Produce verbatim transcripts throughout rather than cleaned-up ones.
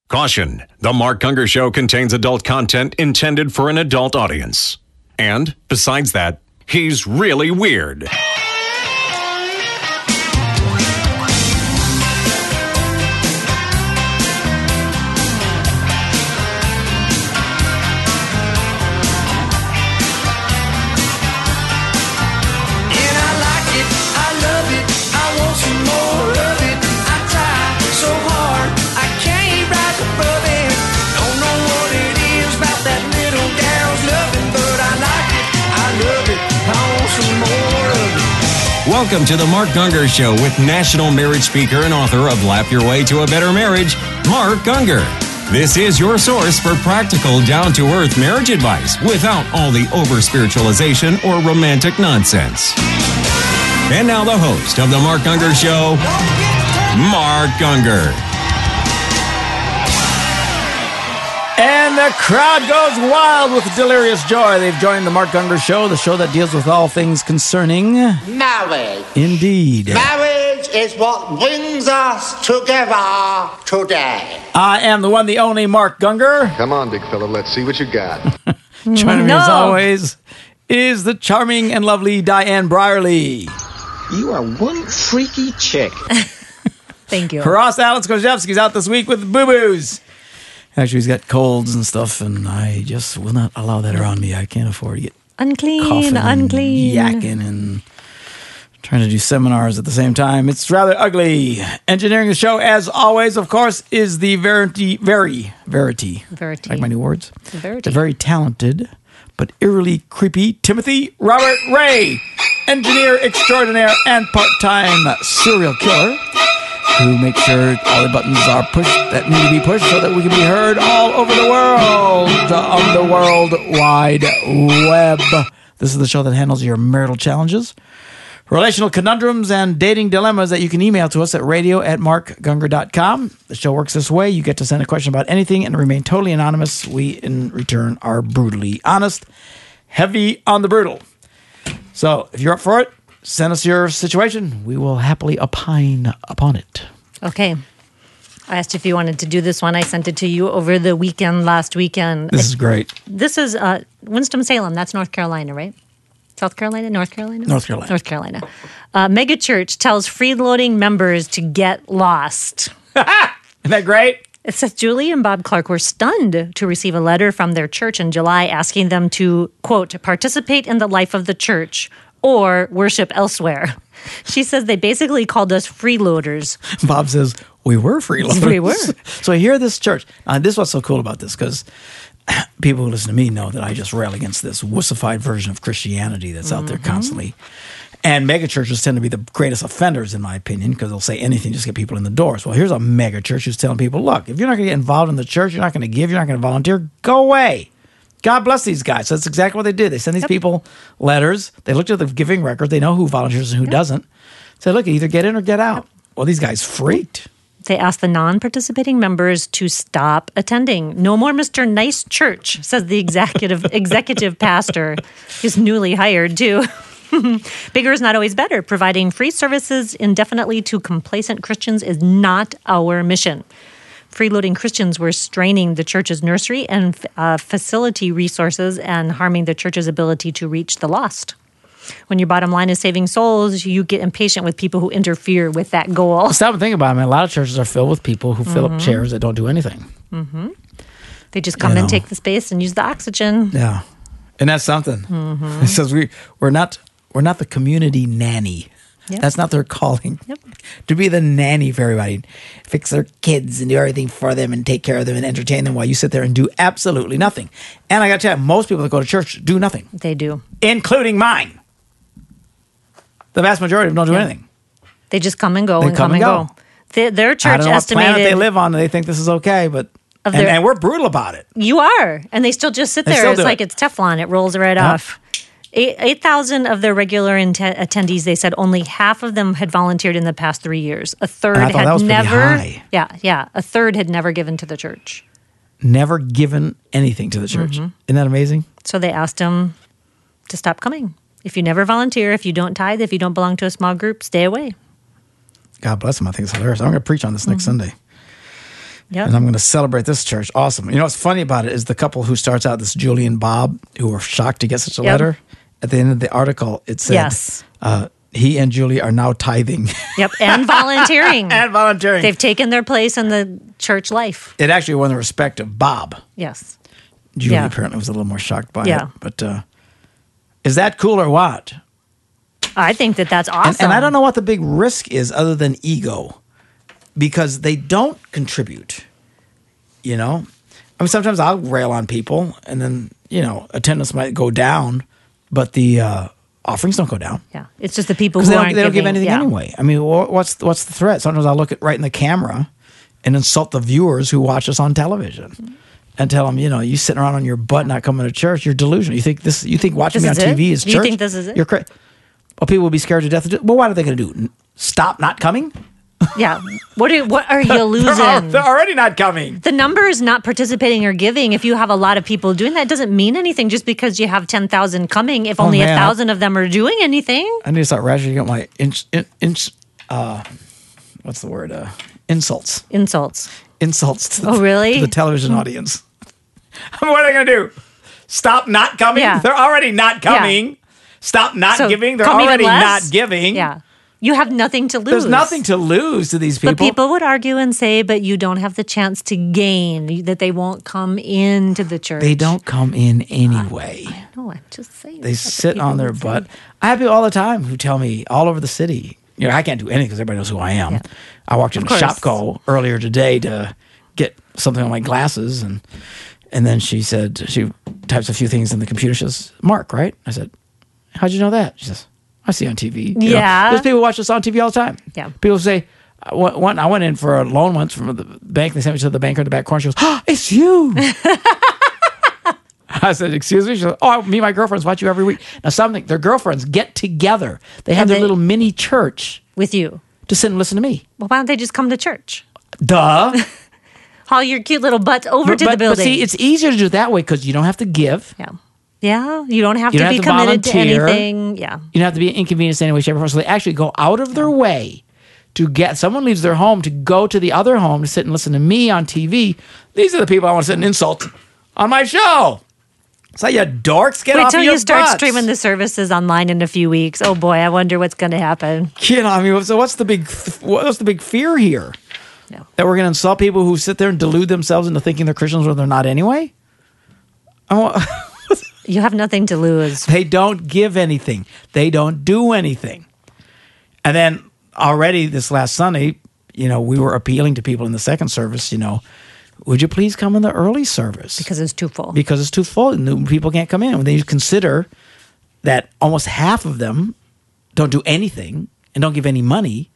Caution, the Mark Gungor Show contains adult content intended for an adult audience. And, besides that, he's really weird. Welcome to the Mark Gungor Show with national marriage speaker and author of Lap Your Way to a Better Marriage, Mark Gungor. This is your source for practical, down-to-earth marriage advice without all the over-spiritualization or romantic nonsense. And now the host of the Mark Gungor Show, Mark Gungor. And the crowd goes wild with delirious joy. They've joined the Mark Gungor Show, the show that deals with all things concerning marriage. Indeed. Marriage is what brings us together today. I am the one, the only Mark Gungor. Come on, big fella, let's see what you got. Joining No. me as always is the charming and lovely Diane Brierly. You are one freaky chick. Thank you. Ross Alex Kozhevsky's out this week with boo-boos. Actually, he's got colds and stuff, and I just will not allow that around me. I can't afford to get Unclean, coughing unclean. and yakking and trying to do seminars at the same time. It's rather ugly. Engineering the show, as always, of course, is the Verity, very, Verity. Verity. Like my new words? The Verity. The very talented, but eerily creepy Timothy Robert Ray, engineer extraordinaire and part-time serial killer, who makes sure all the buttons are pushed that need to be pushed so that we can be heard all over the world on the World Wide Web. This is the show that handles your marital challenges, relational conundrums, and dating dilemmas that you can email to us at radio at mark gungor dot com. The show works this way. You get to send a question about anything and remain totally anonymous. We, in return, are brutally honest, heavy on the brutal. So if you're up for it, send us your situation. We will happily opine upon it. Okay. I asked if you wanted to do this one. I sent it to you over the weekend, last weekend. This is great. This is uh, Winston-Salem. That's North Carolina, right? South Carolina? North Carolina? North Carolina. North Carolina. Uh, megachurch tells freeloading members to get lost. Isn't that great? It says Julie and Bob Clark were stunned to receive a letter from their church in July asking them to, quote, participate in the life of the church or worship elsewhere. She says they basically called us freeloaders. Bob says, we were freeloaders. We were. So here this church, uh, this is what's so cool about this, because people who listen to me know that I just rail against this wussified version of Christianity that's out there constantly. And megachurches tend to be the greatest offenders, in my opinion, because they'll say anything just to get people in the doors. Well, here's a megachurch who's telling people, look, if you're not going to get involved in the church, you're not going to give, you're not going to volunteer, go away. God bless these guys. So that's exactly what they did. They send these Yep. people letters. They looked at the giving record. They know who volunteers and who Yep. doesn't. Say, look, either get in or get out. Well, these guys freaked. They asked the non-participating members to stop attending. No more Mister Nice Church, says the executive executive pastor. He's newly hired, too. Bigger is not always better. Providing free services indefinitely to complacent Christians is not our mission. Freeloading Christians were straining the church's nursery and uh, facility resources and harming the church's ability to reach the lost. When your bottom line is saving souls, you get impatient with people who interfere with that goal. Stop and think about it. I mean, a lot of churches are filled with people who fill Mm-hmm. up chairs that don't do anything. They just come You and know. take the space and use the oxygen. Yeah. And that's something. Mm-hmm. It says we, we're not we're not the community nanny. Yep. That's not their calling. Yep. To be the nanny for everybody. Fix their kids and do everything for them and take care of them and entertain them while you sit there and do absolutely nothing. And I got to tell you, most people that go to church do nothing, They do. including mine. The vast majority of them don't do Yeah. anything. They just come and go They and come come and and go. Their, their I church don't know what planet estimated they live on. They think this is okay, but Of and, their- and we're brutal about it. You are. And they still just sit They there. still It's do like it. it's Teflon. It rolls right Yeah. off. Eight- 8,000 of their regular int- attendees, they said only half of them had volunteered in the past three years. A third And I thought had that was pretty never. high. Yeah, yeah. A third had never given to the church. Never given anything to the church. Mm-hmm. Isn't that amazing? So they asked them to stop coming. If you never volunteer, if you don't tithe, if you don't belong to a small group, stay away. God bless them. I think it's hilarious. I'm going to preach on this next Mm-hmm. Sunday. Yep. And I'm going to celebrate this church. Awesome. You know what's funny about it is the couple who starts out, this Julie and Bob, who were shocked to get such a Yep. letter. At the end of the article, it said, Yes. uh, he and Julie are now tithing. Yep, and volunteering. and volunteering. They've taken their place in the church life. It actually won the respect of Bob. Yes. Julie Yeah. apparently was a little more shocked by Yeah. it. But uh, is that cool or what? I think that that's awesome. And, and I don't know what the big risk is other than ego, because they don't contribute. You know, I mean, sometimes I'll rail on people, and then you know, attendance might go down, but the uh, offerings don't go down Yeah, it's just the people because who they don't, aren't they don't give giving. anything Yeah. anyway. I mean, wha- what's what's the threat? Sometimes I'll look at right in the camera and insult the viewers who watch us on television. And tell them, you know, you sitting around on your butt not coming to church, you're delusional. You think this? You think watching This me on is T V it? is You church? think this is it? You're crazy. Well, people will be scared to death. Well, what are they going to do? N- Stop not coming? Yeah. What are what are you They're, al- losing? they're already not coming. The number is not participating or giving. If you have a lot of people doing that, it doesn't mean anything just because you have ten thousand coming. If Oh, only a man. thousand of them are doing anything. I need to start rationing my inch, in, inch, uh, what's the word? Uh, insults. Insults. Insults to the, Oh, really? to the television audience. What are they going to do? Stop not coming? Yeah. They're already not coming. Stop not So giving? They're come even already less? not giving. Yeah. You have nothing to lose. There's nothing to lose to these people. But people would argue and say, but you don't have the chance to gain, that they won't come into the church. They don't come in anyway. No, I'm just saying. They that's what sit people on their would say. butt. I have people all the time who tell me all over the city. You know, I can't do anything because everybody knows who I am. Yeah. I walked into Of course. Shopko earlier today to get something on my glasses, and and then she said she types a few things in the computer. She says, "Mark, right?" I said, "How'd you know that?" She says, "I see on T V." You know, Yeah. there's people who watch us on T V all the time. Yeah. People say. I went, one- I went in for a loan once from the bank. They sent me to the banker in the back corner. She goes, "Oh, it's you." I said, "Excuse me?" She goes, "Oh, me and my girlfriends watch you every week." Now, something, their girlfriends get together. They have And their they- little mini church With you. to sit and listen to me. Well, why don't they just come to church? Duh. Haul your cute little butts over but, to but, the building. but see, it's easier to do it that way because you don't have to give. yeah. Yeah. You don't have You to don't be have to committed to volunteer. anything. Yeah. You don't have to be inconvenienced in any way, shape, or form. So they actually go out of their way to get, someone leaves their home to go to the other home to sit and listen to me on T V. These are the people I want to sit and insult on my show. So you dorks, get Wait off till of your you start butts. streaming the services online in a few weeks. Oh boy, I wonder what's going to happen. You know, I mean, so what's the big, what's the big fear here? No. That we're going to insult people who sit there and delude themselves into thinking they're Christians when they're not anyway? I want, You have nothing to lose. they don't give anything. They don't do anything. And then already this last Sunday, you know, we were appealing to people in the second service, you know, would you please come in the early service? Because it's too full. Because it's too full. New people can't come in. When they consider that almost half of them don't do anything and don't give any money,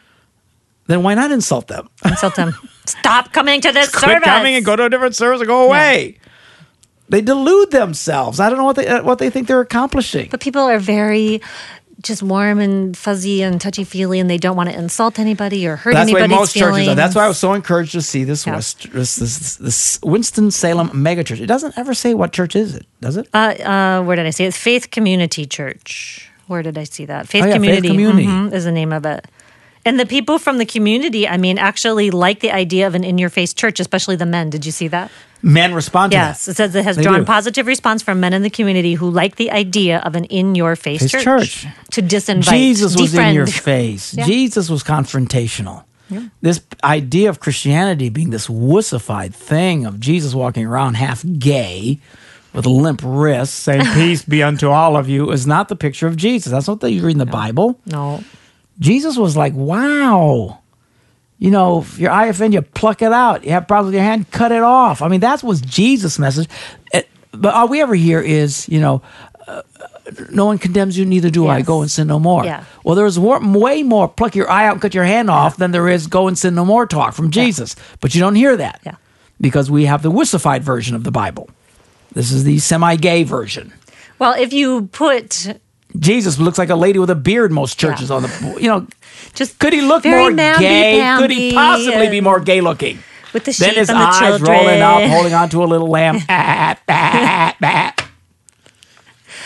then why not insult them? Insult them. Stop coming to this Quit service. coming and go to a different service or go away. They delude themselves. I don't know what they uh, what they think they're accomplishing. But people are very just warm and fuzzy and touchy feely, and they don't want to insult anybody or hurt That's why anybody's most feelings. churches are. That's why I was so encouraged to see this Yeah. West this, this this Winston-Salem megachurch. It doesn't ever say what church is it, does it? Uh, uh, where did I see it? Faith Community Church. Where did I see that? Faith Oh, yeah, Faith Community, Community. mhm, is the name of it. And the people from the community, I mean, actually like the idea of an in-your-face church, especially the men. Did you see that? Men respond to Yes, that. it says it has They drawn do. positive response from men in the community who like the idea of an in-your-face Face church, church. to disinvite, Jesus was defriend. in your face. Yeah. Jesus was confrontational. This idea of Christianity being this wussified thing of Jesus walking around half gay with limp wrists saying, "Peace be unto all of you," is not the picture of Jesus. That's not what you read in the Bible. No, Jesus was like, wow. You know, if your eye offend you, pluck it out. You have problems with your hand, cut it off. I mean, that was Jesus' message. It- but all we ever hear is, you know, uh, no one condemns you, neither do I. Yes. Go and sin no more. Yeah. Well, there's war- way more pluck your eye out and cut your hand off than there is go and sin no more talk from Jesus. But you don't hear that Yeah. because we have the wussified version of the Bible. This is the semi-gay version. well, if you put Jesus looks like a lady with a beard in most churches Yeah. on the, you know, just could he look very more gay? namby-pamby Could he possibly be and- more gay looking? with the sheep Then his and the eyes children. rolling up, holding on to a little lamb. Ah, bah, bah.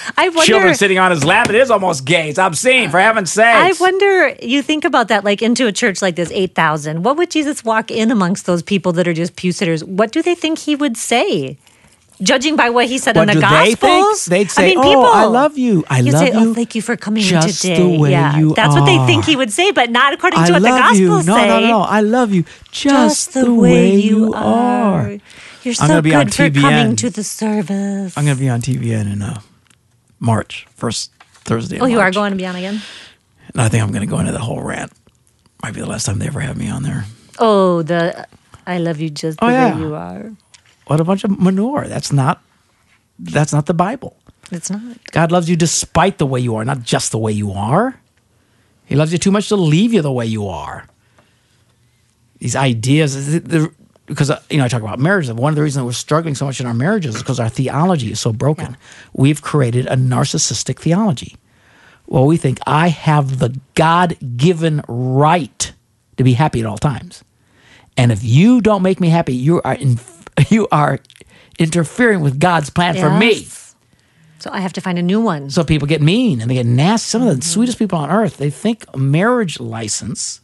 I wonder. children sitting on his lap. It is almost gay. It's obscene, for heaven's sake. I wonder, you think about that, like into a church like this, eight thousand. What would Jesus walk in amongst those people that are just pew sitters? What do they think he would say? Judging by what he said What in the do they think? Gospels? They'd say, I mean, "Oh, people, I love you. I He'd love say, you Oh, thank you for coming just today. the way yeah, you That's what they think are. he would say, but not according to I what the love Gospels you. No, say. no, no, no. I love you just, Just the way you are. are. You're I'm so gonna be on good for T V N. coming to the service. I'm going to be on T V N in uh, March, first Thursday of Oh, you are March. going to be on again? And I think I'm going to go into the whole rant. Might be the last time they ever have me on there. Oh, the I love you just the Oh, yeah. way you are. What a bunch of manure. That's not that's not the Bible. It's not. God loves you despite the way you are, not just the way you are. He loves you too much to leave you the way you are. These ideas, because you know, I talk about marriage. One of the reasons that we're struggling so much in our marriages is because our theology is so broken. Yeah. We've created a narcissistic theology. Well, we think I have the God-given right to be happy at all times, and if you don't make me happy, you are in, you are interfering with God's plan for me. Yes. So I have to find a new one. So people get mean and they get nasty. Some of the sweetest people on earth, they think a marriage license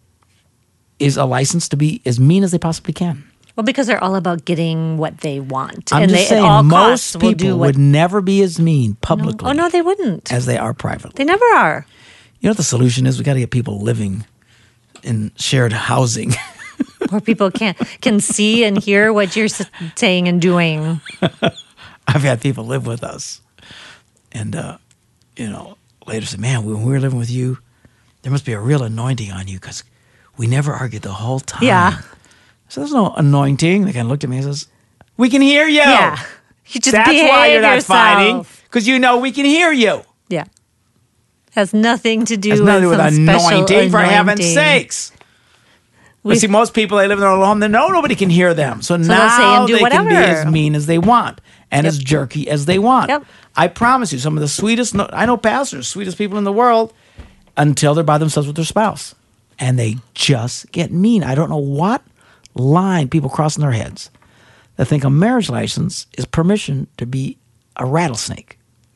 is a license to be as mean as they possibly can. Well, because they're all about getting what they want. I'm and just they, saying, at all most costs, will people do what, would never be as mean publicly Oh, no, they wouldn't. as they are privately. They never are. You know what the solution is? We got to get people living in shared housing. Where people can can see and hear what you're s- saying and doing. I've had people live with us. And, uh, you know, later say, man, when we were living with you, there must be a real anointing on you because we never argued the whole time. Yeah. So there's no anointing. They kind of looked at me and says, we can hear you. Yeah. You just That's behave why you're not yourself. fighting, because you know we can hear you. Yeah. Has nothing to do Has with, nothing to do with some special anointing, for heaven's anointing. sakes. We- But see, most people, they live in their own home, they know nobody can hear them. So, they'll now say and do they can be whatever. as mean as they want and Yep. as jerky as they want. Yep. I promise you, some of the sweetest, no- I know pastors, sweetest people in the world, until they're by themselves with their spouse. And they just get mean. I don't know what line people cross in their heads that think a marriage license is permission to be a rattlesnake.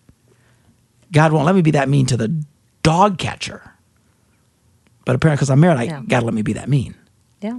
God won't let me be that mean to the dog catcher. But apparently, because I'm married, I Yeah. got to let me be that mean. Yeah.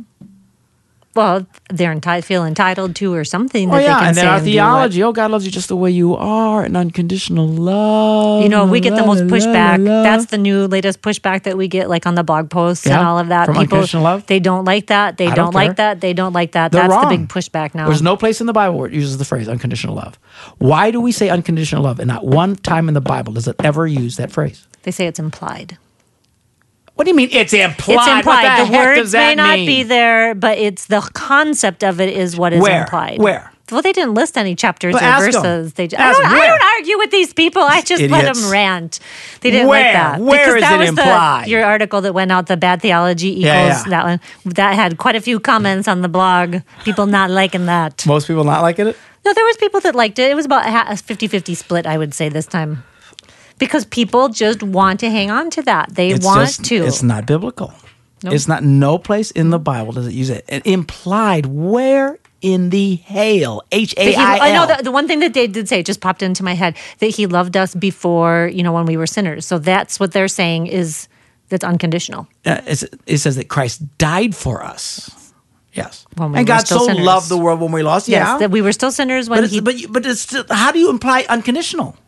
Well, they're entitled, feel entitled to or something that Oh, yeah. they can And say then our and do theology, oh, God loves you just the way you are, and unconditional love. what- You know, we get the la, most la, pushback. la, la. That's the new latest pushback that we get, like on the blog posts and Yeah, all of that. from People, unconditional love? they don't like that. They I don't, don't like care. that. They don't like that. They're That's wrong. the big pushback now. There's no place in the Bible where it uses the phrase unconditional love. Why do we say unconditional love? And not one time in the Bible does it ever use that phrase. They say it's implied. What do you mean it's implied? It's implied. What the, the heck words does that may not mean? be there, but it's the concept of it is what is Where? implied. Where? Well, they didn't list any chapters Well, or ask 'em. verses. They, I, Ask don't, 'em. I Where? don't argue with these people. I just let Idiots. them rant. They didn't Where? like that. Where because is that it was implied? The, your article that went out, the bad theology equals Yeah, yeah. that one. That had quite a few comments on the blog. People not liking that. Most people not liking it? No, there was people that liked it. It was about a ha- a fifty-fifty split, I would say, this time. Because people just want to hang on to that. They It's want just, to. It's not biblical. Nope. It's not, no place in the Bible does it use it. And implied, where in the hail? H That A he- I L. I know the, the one thing that they did say, it just popped into my head, that he loved us before, you know, when we were sinners. So that's what they're saying is that's unconditional. Uh, it's, it says that Christ died for us. Yes. When we and were God still so sinners. loved the world when we lost. Yes, Yeah. that we were still sinners when but, he. it's, but, you- but it's still, how do you imply unconditional?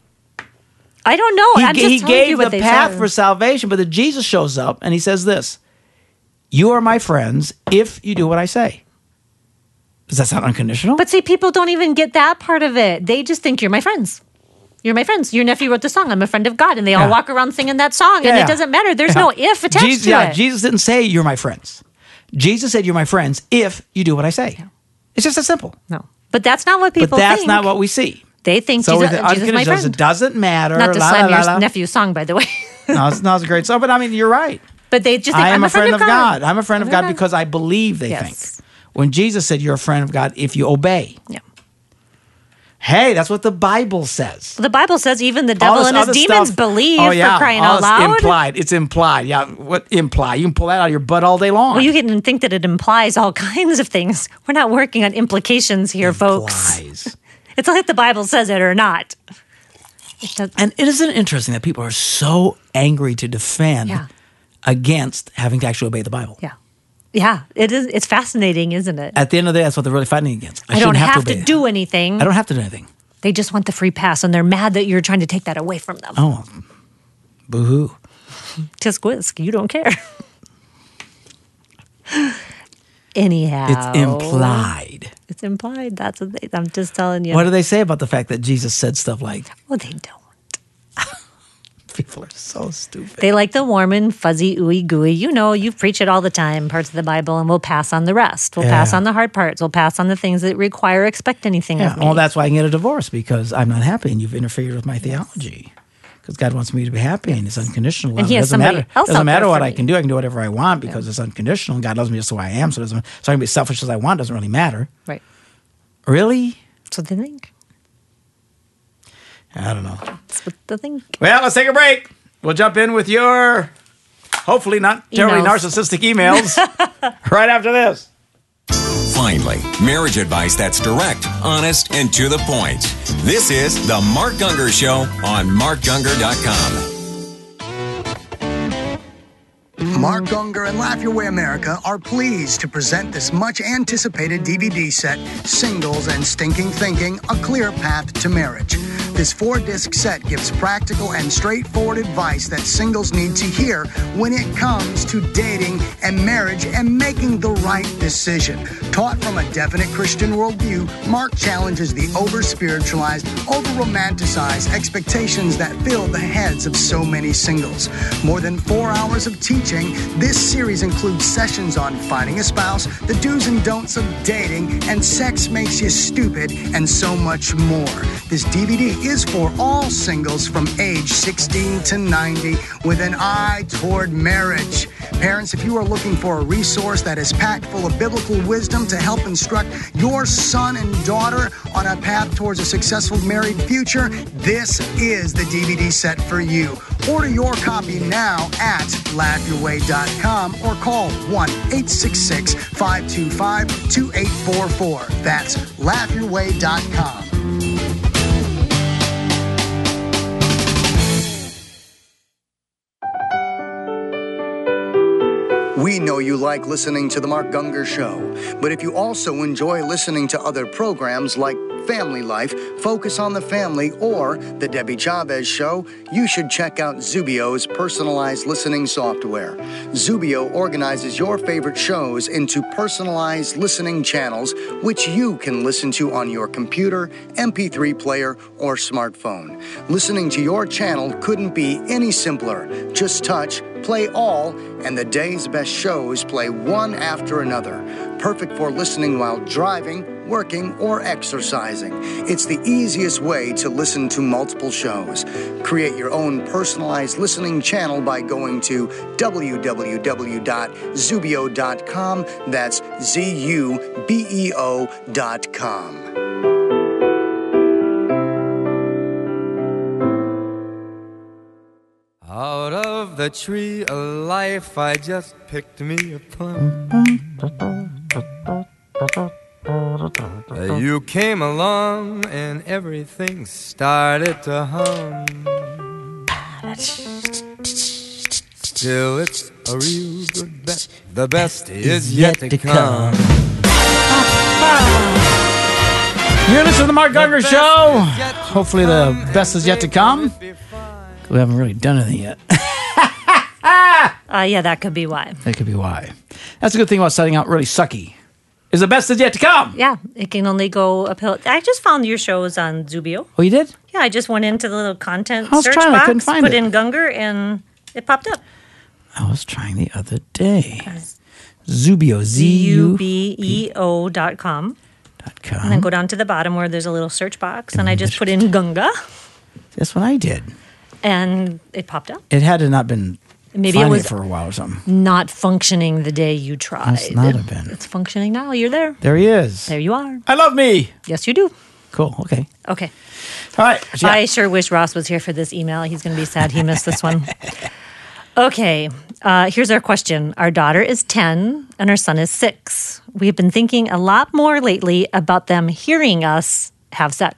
I don't know. He, I'm just he telling you gave what the they path said. for salvation, but then Jesus shows up and he says this: "You are my friends if you do what I say." Does that sound unconditional? But see, people don't even get that part of it. They just think you're my friends. You're my friends. Your nephew wrote the song. I'm a friend of God, and they all Yeah. walk around singing that song, Yeah, and yeah. it doesn't matter. There's Yeah. no if attached Jesus, to yeah, it. Jesus didn't say you're my friends. Jesus said you're my friends if you do what I say. It's just that simple. No, but that's not what people but that's think. not what we see. They think So Jesus, with the Jesus is my unconditional, friend. it doesn't matter. Not to la, slam la, your la, la. nephew's song, by the way. No, it's, no, it's a great song. But I mean, you're right. But they just think I am I'm a friend of God. I'm a friend of I'm God a- because I believe, they Yes. think. When Jesus said you're a friend of God if you obey. Yeah. Hey, that's what the Bible says. The Bible says even the All devil this and his other demons stuff- believe oh, yeah, for crying all out this loud. Implied. It's implied. Yeah. What imply? You can pull that out of your butt all day long. Well, you can think that it implies all kinds of things. We're not working on implications here, folks. Implies. It's like the Bible says it or not. It does, And it isn't interesting that people are so angry to defend Yeah. against having to actually obey the Bible. yeah. Yeah, it is. It's fascinating, isn't it? At the end of the day, that's what they're really fighting against. I, don't shouldn't have, to, obey. do anything. I don't have to do anything. They just want the free pass, and they're mad that you're trying to take that away from them. Oh, boo-hoo. Tisk whisk, you don't care. Anyhow. It's implied. It's implied. That's what they, I'm just telling you. What do they say about the fact that Jesus said stuff like, Well, they don't. people are so stupid. They like the warm and fuzzy, ooey gooey. You know, you preach it all the time, parts of the Bible, and we'll pass on the rest. We'll Yeah. pass on the hard parts. We'll pass on the things that require expect anything Yeah, of me. well, that's why I can get a divorce, because I'm not happy and you've interfered with my theology. Because God wants me to be happy and it's unconditional love. And he It has doesn't somebody matter, else doesn't out matter there what for I me. can do. I can do whatever I want because it's unconditional. And God loves me just who I am. So, it doesn't, so I can be selfish as I want. Doesn't really matter. Right. Really? That's what they think. I don't know. That's what they think. Well, let's take a break. We'll jump in with your, hopefully not terribly Emails. narcissistic emails right after this. Finally, marriage advice that's direct, honest, and to the point. This is The Mark Gungor Show on mark gungor dot com. Mark Gungor and Laugh Your Way America are pleased to present this much-anticipated D V D set, Singles and Stinking Thinking, A Clear Path to Marriage. This four-disc set gives practical and straightforward advice that singles need to hear when it comes to dating and marriage and making the right decision. Taught from a definite Christian worldview, Mark challenges the over-spiritualized, over-romanticized expectations that fill the heads of so many singles. More than four hours of teaching, this series includes sessions on finding a spouse, the do's and don'ts of dating, and sex makes you stupid, and so much more. This D V D is for all singles from age sixteen to ninety with an eye toward marriage. Parents, if you are looking for a resource that is packed full of biblical wisdom to help instruct your son and daughter on a path towards a successful married future, this is the D V D set for you. Order your copy now at laugh your way dot com or call one eight six six, five two five, two eight four four. That's laugh your way dot com. We know you like listening to The Mark Gungor Show, but if you also enjoy listening to other programs like Family Life, Focus on the Family, or The Debbie Chavez Show, you should check out Zubio's personalized listening software. Zubio organizes your favorite shows into personalized listening channels, which you can listen to on your computer, M P three player, or smartphone. Listening to your channel couldn't be any simpler. Just touch, play all, and the day's best shows play one after another. Perfect for listening while driving, working, or exercising. It's the easiest way to listen to multiple shows. Create your own personalized listening channel by going to w w w dot zubio dot com. That's Z U B E O dot com. Out of the tree of life, I just picked me a plum. You came along and everything started to hum. Still, it's a real good bet. The best is yet to come. You're listening to The Mark Gungor Show. Hopefully the best is yet to come. We haven't really done anything yet. Uh, yeah, that could be why. That could be why. That's a good thing about starting out really sucky. Is the best is yet to come. Yeah, it can only go uphill. I just found your shows on Zubio. Oh, you did? Yeah, I just went into the little content I was search trying, I box, couldn't find put it. in Gungor, and it popped up. I was trying the other day. Zubio, Z U B E O dot com. Dot com. And then go down to the bottom where there's a little search box, and I just put in Gunga, That's what I did. and it popped up. It had to not been Maybe it finding was for a while or something. not functioning the day you tried. Must not have been. It's functioning now. You're there. There he is. There you are. I love me. Yes, you do. Cool. Okay. Okay. All right. what you got? I sure wish Ross was here for this email. He's going to be sad he missed this one. Okay. Uh, here's our question. Our daughter is ten and our son is six. We've been thinking a lot more lately about them hearing us have sex.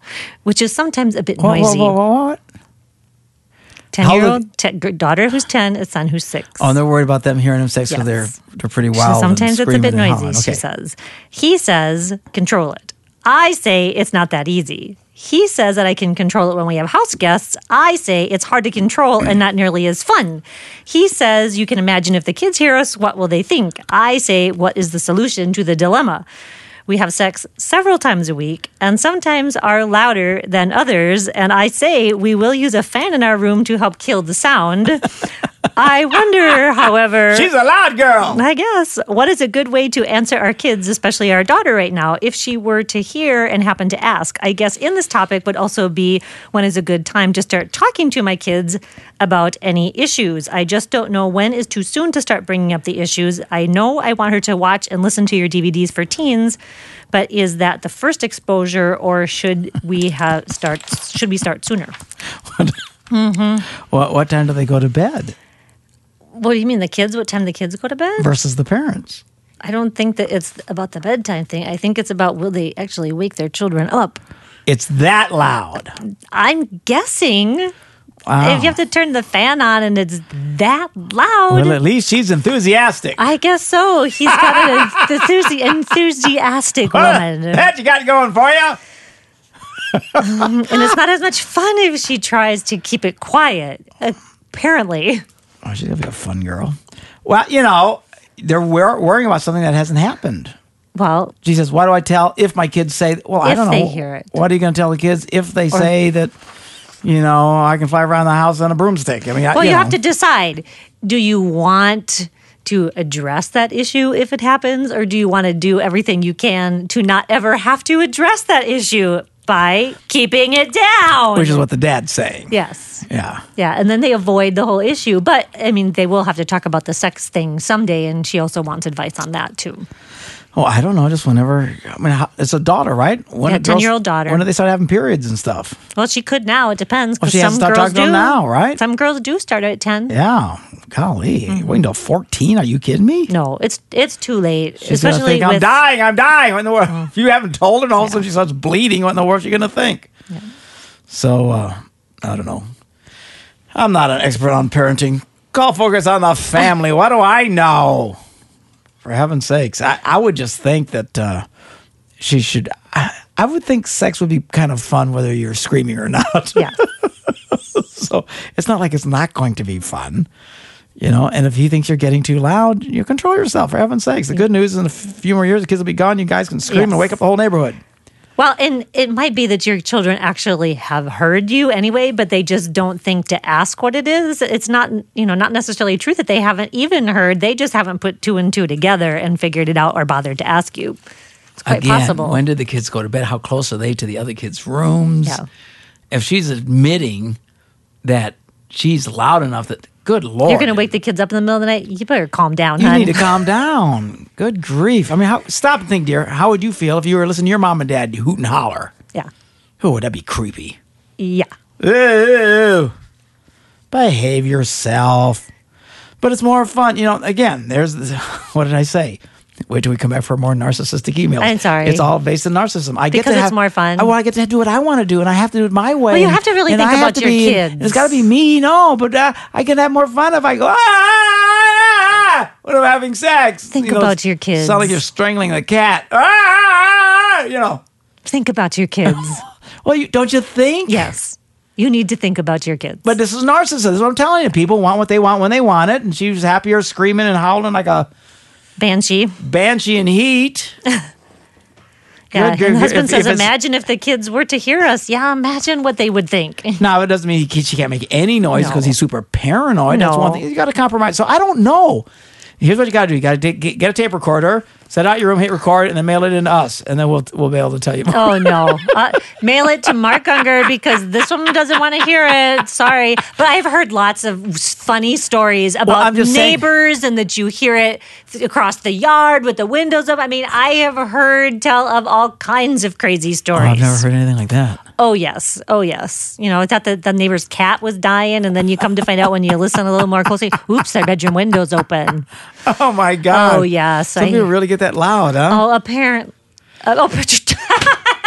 which is sometimes a bit What, noisy. what, what, what? Ten-year-old te- daughter who's ten, a son who's six. Oh, and they're worried about them hearing him say, so Yes. they're they're pretty So wild. sometimes and it's a bit screaming and noisy, hollering. she Okay. says. He says, control it. I say it's not that easy. He says that I can control it when we have house guests. I say it's hard to control and not nearly as fun. He says you can imagine if the kids hear us, what will they think? I say, what is the solution to the dilemma? We have sex several times a week, and sometimes are louder than others. And I say we will use a fan in our room to help kill the sound. I wonder, however... She's a loud girl. I guess. What is a good way to answer our kids, especially our daughter right now, if she were to hear and happen to ask? I guess in this topic would also be when is a good time to start talking to my kids about any issues. I just don't know when is too soon to start bringing up the issues. I know I want her to watch and listen to your D V Ds for teens, but is that the first exposure, or should we have start? Should we start sooner? mm-hmm. What what time do they go to bed? What do you mean, the kids? What time the kids go to bed? Versus the parents. I don't think that it's about the bedtime thing. I think it's about will they actually wake their children up. It's that loud. I'm guessing. Wow. If you have to turn the fan on and it's that loud. Well, at least she's enthusiastic. I guess so. He's got an enthusi- enthusiastic woman. That you got going for you. um, and it's not as much fun if she tries to keep it quiet, apparently. Oh, she's going to be a fun girl. Well, you know, they're wor- worrying about something that hasn't happened. Well, she says, why do I tell if my kids say, well, I don't know. If they hear it. What are you going to tell the kids if they Or- say that, you know, I can fly around the house on a broomstick? I mean, I, well, you, you know. have to decide. Do you want to address that issue if it happens, or do you want to do everything you can to not ever have to address that issue by keeping it down? Which is what the dad's saying. Yes. Yeah. Yeah, and then they avoid the whole issue. But, I mean, they will have to talk about the sex thing someday, and she also wants advice on that, too. Oh, I don't know. Just whenever, I mean, how, it's a daughter, right? When Yeah, do girls- ten-year-old daughter. When do they start having periods and stuff? Well, she could now. It depends. Well, 'cause she has some to start girls talking to them do. now, right? Some girls do start at ten. Yeah. Golly. Mm-hmm. Wait until fourteen? Are you kidding me? No, it's it's too late. She's going to especially think, I'm with dying, I'm dying. What in the world? If you haven't told her, and all of a sudden she starts bleeding, what in the world is she going to think? Yeah. So, uh, I don't know. I'm not an expert on parenting. Call Focus on the Family. What do I know? For heaven's sakes. I, I would just think that uh, she should... I, I would think sex would be kind of fun whether you're screaming or not. Yeah. So it's not like it's not going to be fun. You know, and if he thinks you're getting too loud, you control yourself, for heaven's sakes. The good news is in a few more years, the kids will be gone. You guys can scream Yes. and wake up the whole neighborhood. Well, and it might be that your children actually have heard you anyway, but they just don't think to ask what it is. It's not, you know, not necessarily true that they haven't even heard. They just haven't put two and two together and figured it out or bothered to ask you. It's quite Again, possible. when did the kids go to bed? How close are they to the other kids' rooms? Yeah. If she's admitting that she's loud enough that, good Lord. You're going to wake the kids up in the middle of the night. You better calm down, You hon. need to calm down. Good grief. I mean, how, stop and think, dear. How would you feel if you were listening to your mom and dad hoot and holler? Yeah. Oh, would that be creepy? Yeah. Ew. Behave yourself. But it's more fun. You know, again, there's, this, what did I say? Wait till we come back for more narcissistic emails. I'm sorry. It's all based on narcissism. I get Because to it's have, more fun. I, well, I get to do what I want to do, and I have to do it my way. Well, you have to really and think I have about to your be- kids. It's got to be me, no, but uh, I can have more fun if I go, ah, when I'm having sex. Think You know, about your kids. Sound like you're strangling the cat. Ah, you know. Think about your kids. Well, you, don't you think? Yes. You need to think about your kids. But this is narcissism. This is what I'm telling you. People want what they want when they want it, and she was happier screaming and howling like a Banshee. banshee in heat. Yeah, Good, and good, the husband if- says, if it's- imagine if the kids were to hear us. Yeah, imagine what they would think. Now, it doesn't mean he, she can't make any noise because No. he's super paranoid. That's No. one thing. You got to compromise. So I don't know. Here's what you got to do. You got to get, get a tape recorder, set out your room, hit record, and then mail it in to us, and then we'll we'll be able to tell you more. Oh, no. Uh, mail it to Mark Unger because this one doesn't want to hear it. Sorry. But I've heard lots of funny stories about I'm just saying- neighbors and that you hear it th- across the yard with the windows up. I mean, I have heard tell of all kinds of crazy Oh, stories. I've never heard anything like that. Oh, yes. Oh, yes. You know, I thought that the neighbor's cat was dying, and then you come to find out when you listen a little more closely, oops, their bedroom window's open. Oh, my God. Oh, yes. Some I- people really get that loud, huh? Oh, apparent. Uh, oh,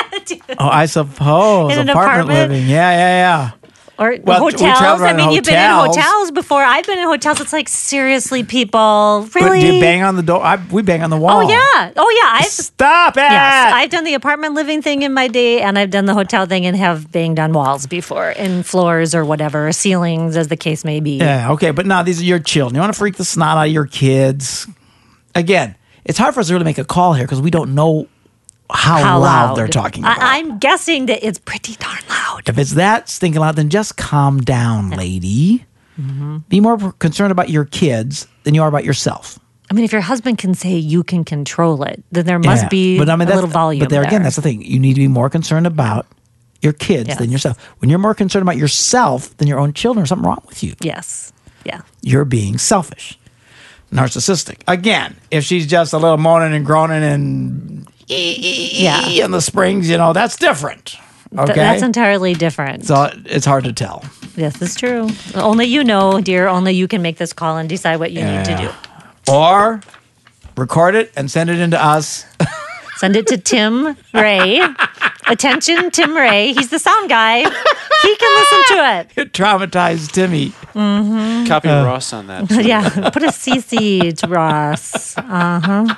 Oh, I suppose. In an apartment, apartment? living. Yeah, yeah, yeah. Or Well, we hotels. traveled I around mean, you've been in hotels. hotels before. I've been in hotels. It's like, seriously, people. But Really? do you bang on the door? I, we bang on the wall. Oh, yeah. Oh, yeah. I've, Stop it. yes, I've done the apartment living thing in my day, and I've done the hotel thing and have banged on walls before, in floors or whatever, or ceilings, as the case may be. Yeah, okay. But now these are your children. You want to freak the snot out of your kids. Again, it's hard for us to really make a call here because we don't know how, How loud, loud they're talking about. I, I'm guessing that it's pretty darn loud. If it's that stinking loud, then just calm down, lady. Mm-hmm. Be more concerned about your kids than you are about yourself. I mean, if your husband can say you can control it, then there must Yeah. be But I mean, a that's- little volume. But there, again, that's the thing. You need to be more concerned about your kids Yes. than yourself. When you're more concerned about yourself than your own children, there's something wrong with you. Yes. Yeah. You're being selfish, narcissistic. Again, if she's just a little moaning and groaning and Yeah. in the springs, you know, that's different. Okay. Th- that's entirely different. So it's hard to tell. Yes, that's true. Only you know, dear. Only you can make this call and decide what you need to do. Or record it and send it into us. Send it to Tim Ray. Attention, Tim Ray. He's the sound guy. He can listen to it. It traumatized Timmy. Mm-hmm. Copy Ross on that. Yeah, put a C C to Ross. Uh-huh.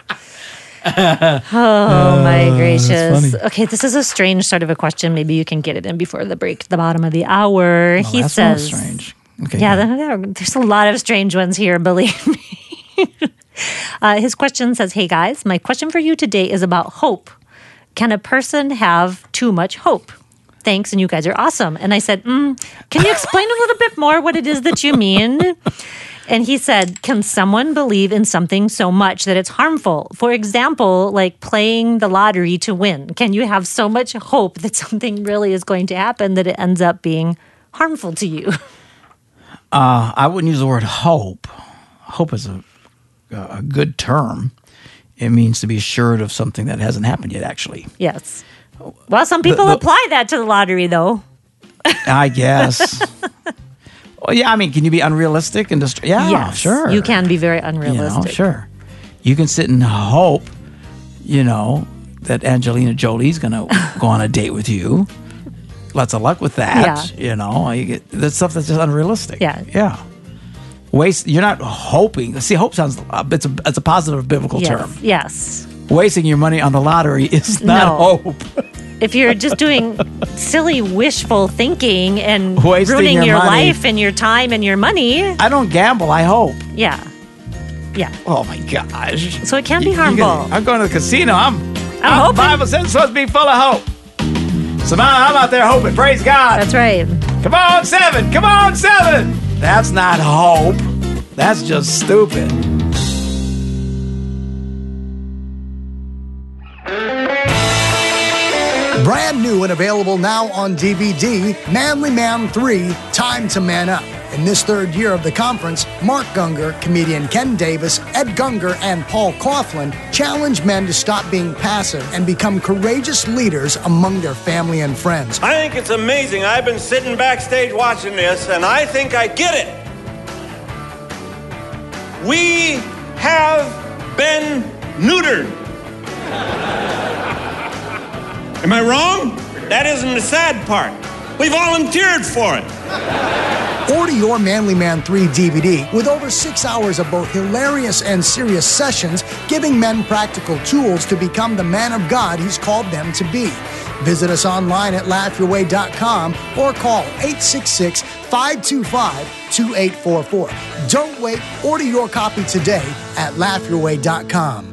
Oh, my gracious. funny. Okay, this is a strange sort of a question. Maybe you can get it in before the break at the bottom of the hour. Oh, he that's says, not strange. Okay. yeah, there, there- there's a lot of strange ones here, believe me. uh, his question says, hey, guys, my question for you today is about hope. Can a person have too much hope? Thanks, and you guys are awesome. And I said, mm, can you explain a little bit more what it is that you mean? And he said, can someone believe in something so much that it's harmful? For example, like playing the lottery to win. Can you have so much hope that something really is going to happen that it ends up being harmful to you? Uh, I wouldn't use the word hope. Hope is a, a good term. It means to be assured of something that hasn't happened yet, actually. Yes. Well, some people The- the- apply that to the lottery, though. I guess. Well, yeah, I mean, can you be unrealistic and dist- yeah, yes, sure. You can be very You know, unrealistic. sure. You can sit and hope, you know, that Angelina Jolie's going to go on a date with you. Lots of luck with that. Yeah. You know, you get that's stuff that's just unrealistic. Yeah. Yeah. Waste. You're not hoping. See, hope sounds uh, it's a it's a positive biblical Yes. term. Yes. Wasting your money on the lottery is not No. hope. If you're just doing silly wishful thinking and Wasting ruining your your, money. life and your time and your money, I don't gamble. I hope. yeah. Yeah. Oh my gosh. So it can be You- you harmful. can- I'm going to the casino. I'm. I'm hoping. The Bible says it's supposed to be full of hope. So now I'm out there hoping. Praise God. That's right. Come on, seven. Come on, seven. That's not hope. That's just stupid. Brand new and available now on D V D, Manly Man three, Time to Man Up. In this third year of the conference, Mark Gungor, comedian Ken Davis, Ed Gungor, and Paul Coughlin challenge men to stop being passive and become courageous leaders among their family and friends. I think it's amazing. I've been sitting backstage watching this, and I think I get it. We have been neutered. Am I wrong? That isn't the sad part. We volunteered for it. Order your Manly Man three D V D with over six hours of both hilarious and serious sessions, giving men practical tools to become the man of God He's called them to be. Visit us online at laugh your way dot com or call eight six six, five two five, two eight four four. Don't wait. Order your copy today at laugh your way dot com.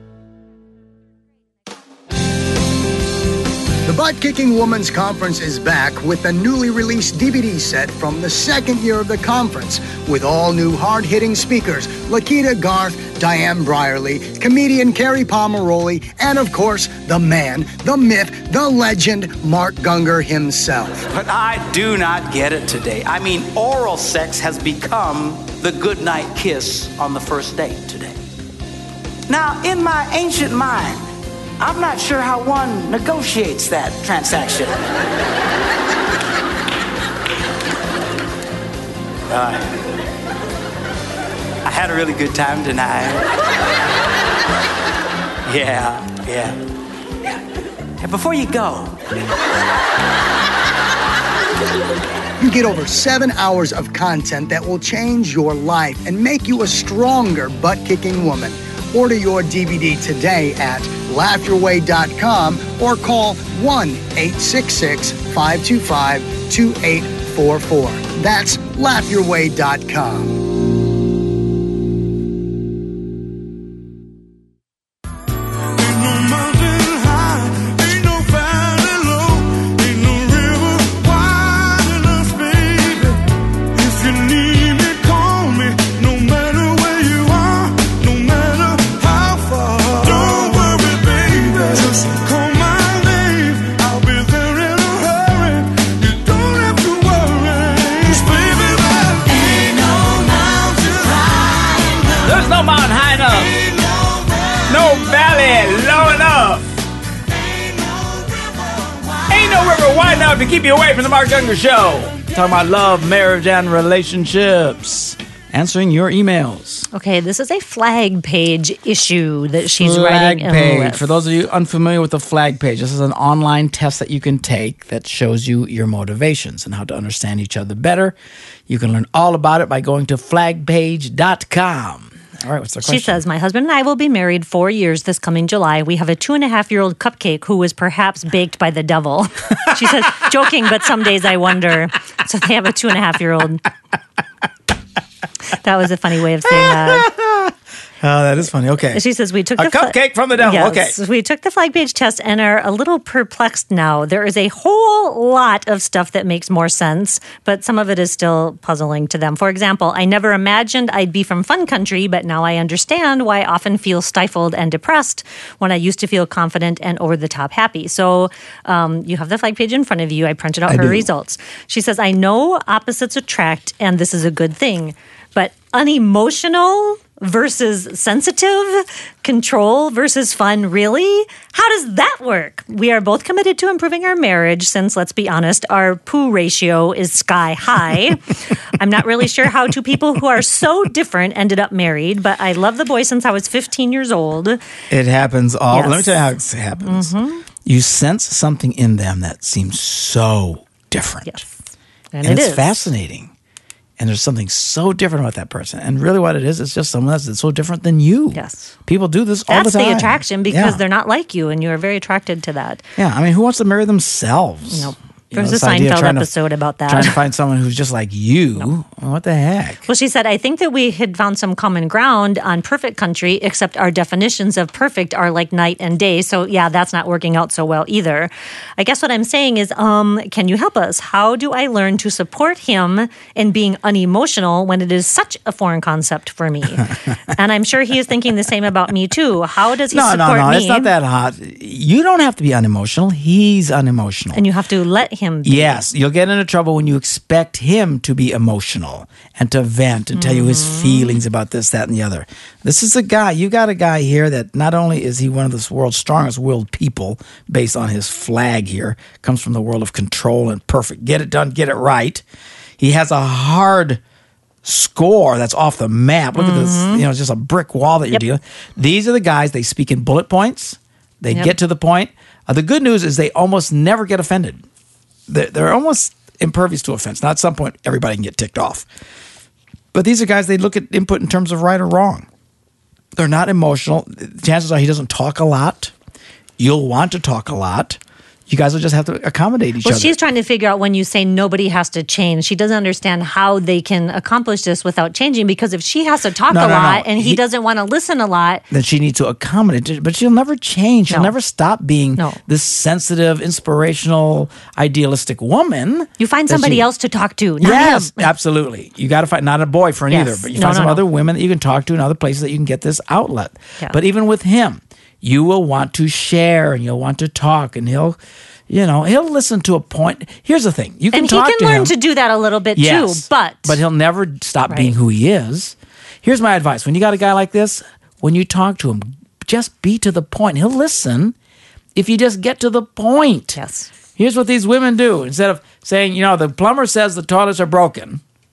The Butt Kicking Woman's Conference is back with the newly released D V D set from the second year of the conference, with all new hard-hitting speakers, Lakita Garth, Diane Brierly, comedian Carrie Pomeroli, and of course, the man, the myth, the legend, Mark Gungor himself. But I do not get it today. I mean, oral sex has become the goodnight kiss on the first date today. Now, in my ancient mind, I'm not sure how one negotiates that transaction. Uh, I had a really good time tonight. Yeah, yeah, yeah. And before you go, You get over seven hours of content that will change your life and make you a stronger butt-kicking woman. Order your D V D today at laugh your way dot com or call one eight six six, five two five, two eight four four. That's laugh your way dot com. To keep you away from the Mark Gungor Show. Talking about love, marriage, and relationships. Answering your emails. Okay, this is a flag page issue that she's flag writing page. in with. For those of you unfamiliar with the flag page, this is an online test that you can take that shows you your motivations and how to understand each other better. You can learn all about it by going to flag page dot com. All right, what's the question? She says, my husband and I will be married four years this coming July. We have a two and a half year old cupcake who was perhaps baked by the devil. She says, joking, but some days I wonder. So they have a two and a half year old. That was a funny way of saying that. Oh, that is funny. Okay. She says, we took a the cupcake from the devil. Yes, okay. We took the flag page test and are a little perplexed now. There is a whole lot of stuff that makes more sense, but some of it is still puzzling to them. For example, I never imagined I'd be from fun country, but now I understand why I often feel stifled and depressed when I used to feel confident and over the top happy. So um, you have the flag page in front of you. I printed out I her do. results. She says, I know opposites attract, and this is a good thing, but unemotional versus sensitive, control versus fun, really? How does that work? We are both committed to improving our marriage since, let's be honest, our poo ratio is sky high. I'm not really sure how two people who are so different ended up married, but I love the boy since I was fifteen years old. It happens all. Yes. Let me tell you how it happens. Mm-hmm. You sense something in them that seems so different. Yes. And, and it it's is. fascinating. And there's something so different about that person. And really what it is, it's just someone that's so different than you. Yes. People do this all That's the time. the attraction because Yeah. they're not like you and you are very attracted to that. Yeah, I mean, who wants to marry themselves? Nope. You know, There's this a idea of Seinfeld trying to- episode about that. Trying to find someone who's just like you. What the heck? Well, she said, I think that we had found some common ground on perfect country, except our definitions of perfect are like night and day. So, yeah, that's not working out so well either. I guess what I'm saying is, um, can you help us? How do I learn to support him in being unemotional when it is such a foreign concept for me? And I'm sure he is thinking the same about me, too. How does he No, support no, no. me? It's not that hot. You don't have to be unemotional. He's unemotional. And you have to let him be. Yes, you'll get into trouble when you expect him to be emotional and to vent and tell you his feelings about this, that, and the other. This is a guy, you got a guy here that not only is he one of the world's strongest willed people based on his flag here, comes from the world of control and perfect, get it done, get it right. He has a hard score that's off the map. Look at this, you know, it's just a brick wall that you're Yep. dealing. These are the guys, they speak in bullet points. They Yep. get to the point. Uh, the good news is they almost never get offended. They're, they're almost impervious to offense. Now, at some point, everybody can get ticked off. But these are guys, they look at input in terms of right or wrong. They're not emotional. Chances are he doesn't talk a lot. You'll want to talk a lot. You guys will just have to accommodate each Well, other. she's trying to figure out when you say nobody has to change. She doesn't understand how they can accomplish this without changing because if she has to talk No, a no, no. lot and he, He- doesn't want to listen a lot, Then she needs to accommodate, but she'll never change. She'll No. never stop being No. this sensitive, inspirational, idealistic woman. you find that somebody she- else to talk to. Not Yes, him. absolutely. You got to find not a boyfriend Yes. either, but you No, find no, some no. other women that you can talk to in other places that you can get this outlet. Yeah. But even with him, you will want to share and you'll want to talk, and he'll, you know, he'll listen to a point. Here's the thing: you can And he talk can to learn him. to do that a little bit Yes, too, but but he'll never stop Right. being who he is. Here's my advice: when you got a guy like this, when you talk to him, just be to the point. He'll listen if you just get to the point. Yes. Here's what these women do: instead of saying, you know, the plumber says the toilets are broken.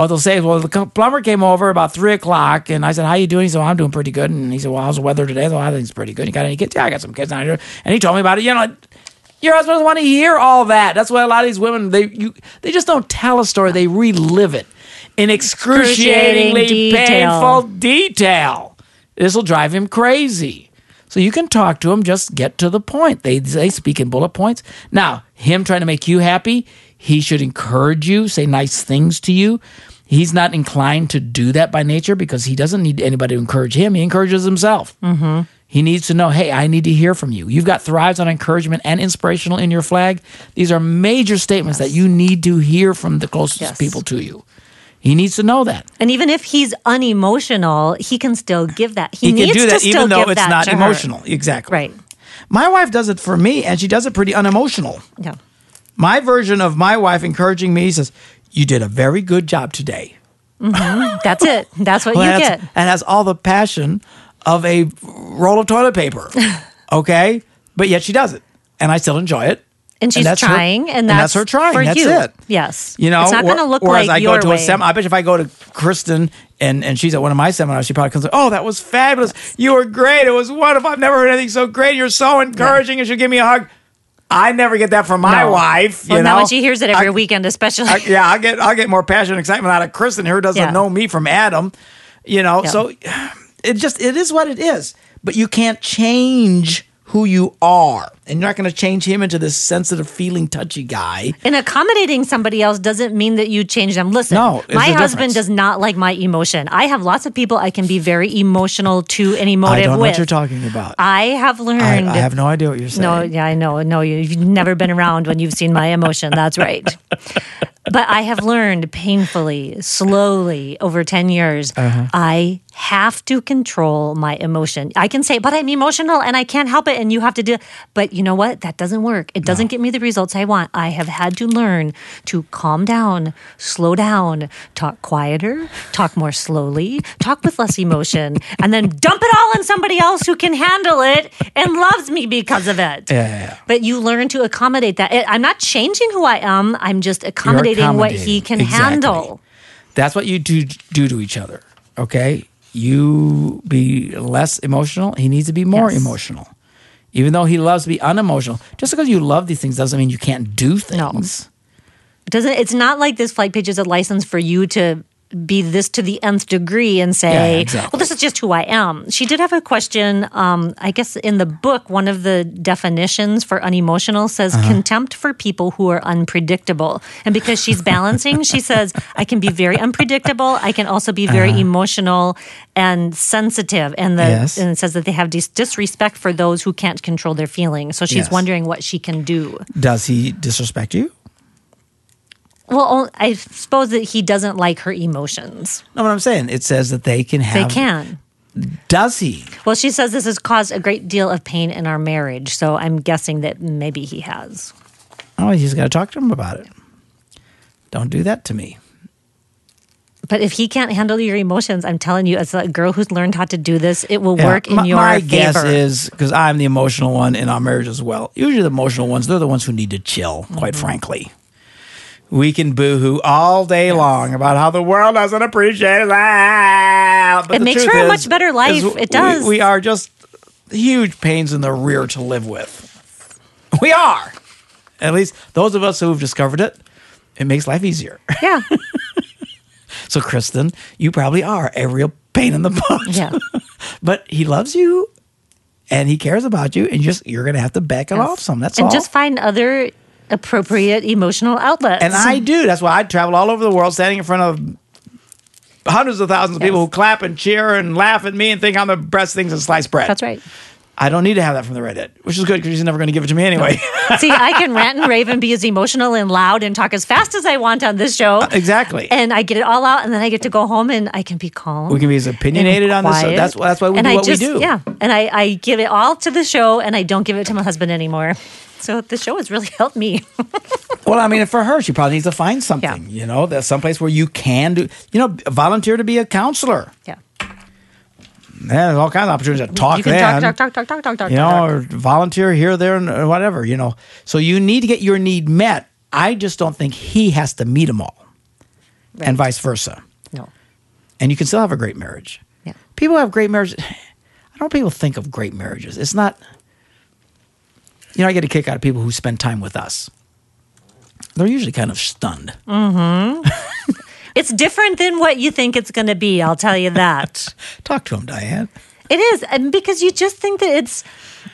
What they'll say is, well, the co- plumber came over about three o'clock, and I said, how you doing? He said, well, I'm doing pretty good. And he said, well, how's the weather today? I said, well, I think it's pretty good. You got any kids? Yeah, I got some kids down here. And he told me about it. You know, your husband doesn't want to hear all that. That's why a lot of these women, they you, they just don't tell a story. They relive it in excruciatingly Excruciating painful detail. This will drive him crazy. So you can talk to him, just get to the point. They they speak in bullet points. Now, him trying to make you happy, he should encourage you, say nice things to you. He's not inclined to do that by nature because he doesn't need anybody to encourage him. He encourages himself. Mm-hmm. He needs to know, hey, I need to hear from you. You've got thrives on encouragement and inspirational in your flag. These are major statements yes. that you need to hear from the closest yes. people to you. He needs to know that. And even if he's unemotional, he can still give that. He, he needs can do that to even still though give it's that not to emotional. Her. Exactly. Right. My wife does it for me, and she does it pretty unemotional. Yeah. My version of my wife encouraging me says, you did a very good job today. Mm-hmm. That's it. That's what well, you that's, get. And has all the passion of a roll of toilet paper. Okay? But yet she does it. And I still enjoy it. And she's and trying, her, and, that's and that's her trying. For that's you. it. Yes. You know, it's not going to look whereas like I go your to way. a seminar. I bet if I go to Kristen and, and she's at one of my seminars, she probably comes like, oh, that was fabulous. You were great. It was wonderful. I've never heard anything so great. You're so encouraging. Yeah. And she'll give me a hug. I never get that from my no. wife. You well, know? not when she hears it every I, weekend, especially. I, yeah, I'll get I'll get more passion and excitement out of Kristen, who doesn't yeah. know me from Adam. You know, yeah. so it just it is what it is. But you can't change who you are, and you're not going to change him into this sensitive, feeling, touchy guy. And accommodating somebody else doesn't mean that you change them. Listen, no, my husband difference. does not like my emotion. I have lots of people I can be very emotional to and emotive I don't know with. what you're talking about. I have learned. I, I have no idea what you're saying. No, yeah, I know. No, you've never been around when you've seen my emotion. That's right. But I have learned painfully, slowly, over ten years, uh-huh. I have to control my emotion. I can say, but I'm emotional and I can't help it and you have to do it. But you know what? That doesn't work. It doesn't no. get me the results I want. I have had to learn to calm down, slow down, talk quieter, talk more slowly, talk with less emotion, and then dump it all on somebody else who can handle it and loves me because of it. Yeah, yeah, yeah. But you learn to accommodate that. I'm not changing who I am. I'm just accommodating, accommodating. what he can exactly. handle. That's what you do do to each other, okay? You be less emotional. He needs to be more yes. emotional. Even though he loves to be unemotional. Just because you love these things doesn't mean you can't do things. No. It doesn't, it's not like this flight page is a license for you to be this to the nth degree and say, yeah, exactly. well, this is just who I am. She did have a question. Um, I guess in the book, one of the definitions for unemotional says uh-huh. contempt for people who are unpredictable. And because she's balancing, she says, I can be very unpredictable. I can also be very uh-huh. emotional and sensitive. And, the, yes. and it says that they have dis- disrespect for those who can't control their feelings. So she's yes. wondering what she can do. Does he disrespect you? Well, I suppose that he doesn't like her emotions. No, what I'm saying, it says that they can have... They can. Does he? Well, she says this has caused a great deal of pain in our marriage, so I'm guessing that maybe he has. Oh, he's got to talk to him about it. Don't do that to me. But if he can't handle your emotions, I'm telling you, as a girl who's learned how to do this, it will yeah, work in my, your my favor. My guess is, because I'm the emotional one in our marriage as well, usually the emotional ones, they're the ones who need to chill, quite mm-hmm. frankly. We can boo-hoo all day yes. long about how the world doesn't appreciate that. But it makes for a much better life. It does. We, we are just huge pains in the rear to live with. We are. At least those of us who have discovered it, it makes life easier. Yeah. So, Kristen, you probably are a real pain in the butt. Yeah. But he loves you, and he cares about you, and just you're going to have to back it yes. off some. That's and all. And just find other appropriate emotional outlets. And I do. That's why I travel all over the world standing in front of hundreds of thousands of yes. people who clap and cheer and laugh at me and think I'm the best things in sliced bread. That's right. I don't need to have that from the redhead, which is good because she's never going to give it to me anyway. No. See, I can rant and rave and be as emotional and loud and talk as fast as I want on this show. Uh, exactly. And I get it all out, and then I get to go home and I can be calm. We can be as opinionated on this. So that's, that's why we and do I what just, we do. Yeah. And I, I give it all to the show, and I don't give it to my husband anymore. So the show has really helped me. Well, I mean, for her, she probably needs to find something. Yeah. You know, there's someplace where you can do, you know, volunteer to be a counselor. Yeah. Yeah, there's all kinds of opportunities to talk. You can then, talk, talk, talk, talk, talk, talk, you talk. know, or volunteer here, there, and whatever. You know, so you need to get your need met. I just don't think he has to meet them all. Right. and vice versa. No. And you can still have a great marriage. Yeah. People have great marriages. I don't know what people think of great marriages. It's not, you know, I get a kick out of people who spend time with us. They're usually kind of stunned. Mm-hmm. It's different than what you think it's going to be, I'll tell you that. Talk to them, Diane. It is, and because you just think that it's,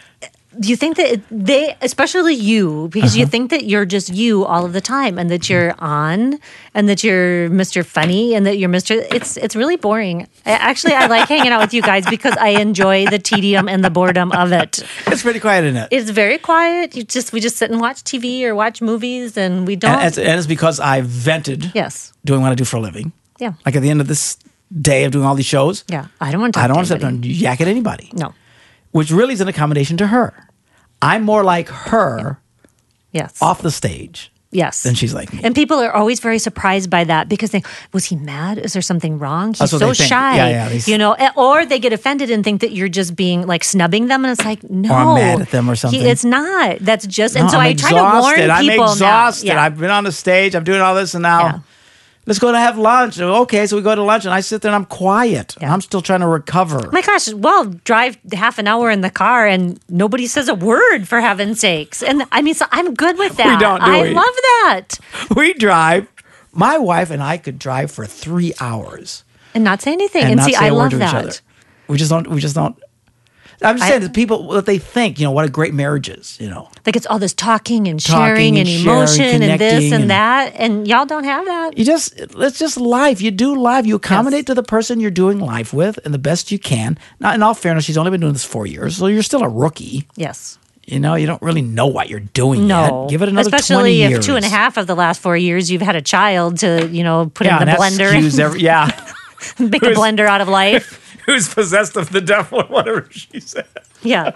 you think that it, they, especially you, because Uh-huh. you think that you're just you all of the time, and that you're on, and that you're Mister Funny, and that you're Mister It's it's really boring. I, actually, I like hanging out with you guys because I enjoy the tedium and the boredom of it. It's pretty quiet, isn't it? It's very quiet. You just we just sit and watch T V or watch movies, and we don't. And it's, and it's because I vented Yes. doing what I do for a living. Yeah. Like at the end of this day of doing all these shows, Yeah. I don't want to. Talk I don't to want to sit anybody. down and yak at anybody. No. Which really is an accommodation to her. I'm more like her Yes. off the stage Yes. than she's like me. And people are always very surprised by that because they, was he mad? Is there something wrong? He's That's what so they think. shy. Yeah, yeah, they- you know, eh, or they get offended and think that you're just being like snubbing them, and it's like no, Or I'm mad at them or He- something. it's not. That's just. And No, so I'm I try to warn exhausted. I'm people exhausted. now. Yeah. I've been on the stage. I'm doing all this, and now let's go to have lunch. Okay, so we go to lunch, and I sit there and I'm quiet. I'm still trying to recover. My gosh, well, drive half an hour in the car and nobody says a word, for heaven's sakes. And I mean, so I'm good with that. We don't, do I we? love that. We drive. My wife and I could drive for three hours And not say anything. and, And, not see, say I a word love to that. each other. We just don't. We just don't. I'm just I- saying that people, what they think, you know, what a great marriage is, you know. Like it's all this talking and Talking sharing and and, sharing, emotion and this connecting and, and- that. And y'all don't have that. You just, it's just life. You do life. You accommodate to the person you're doing life with and the best you can. Now, in all fairness, she's only been doing this four years, so you're still a rookie. Yes. You know, you don't really know what you're doing No. yet. Give it another Especially twenty if years. two and a half of the last four years you've had a child to, you know, put yeah, in the and that blender. skews every, yeah. Make a blender out of life. Who's possessed of the devil or whatever she said. Yeah.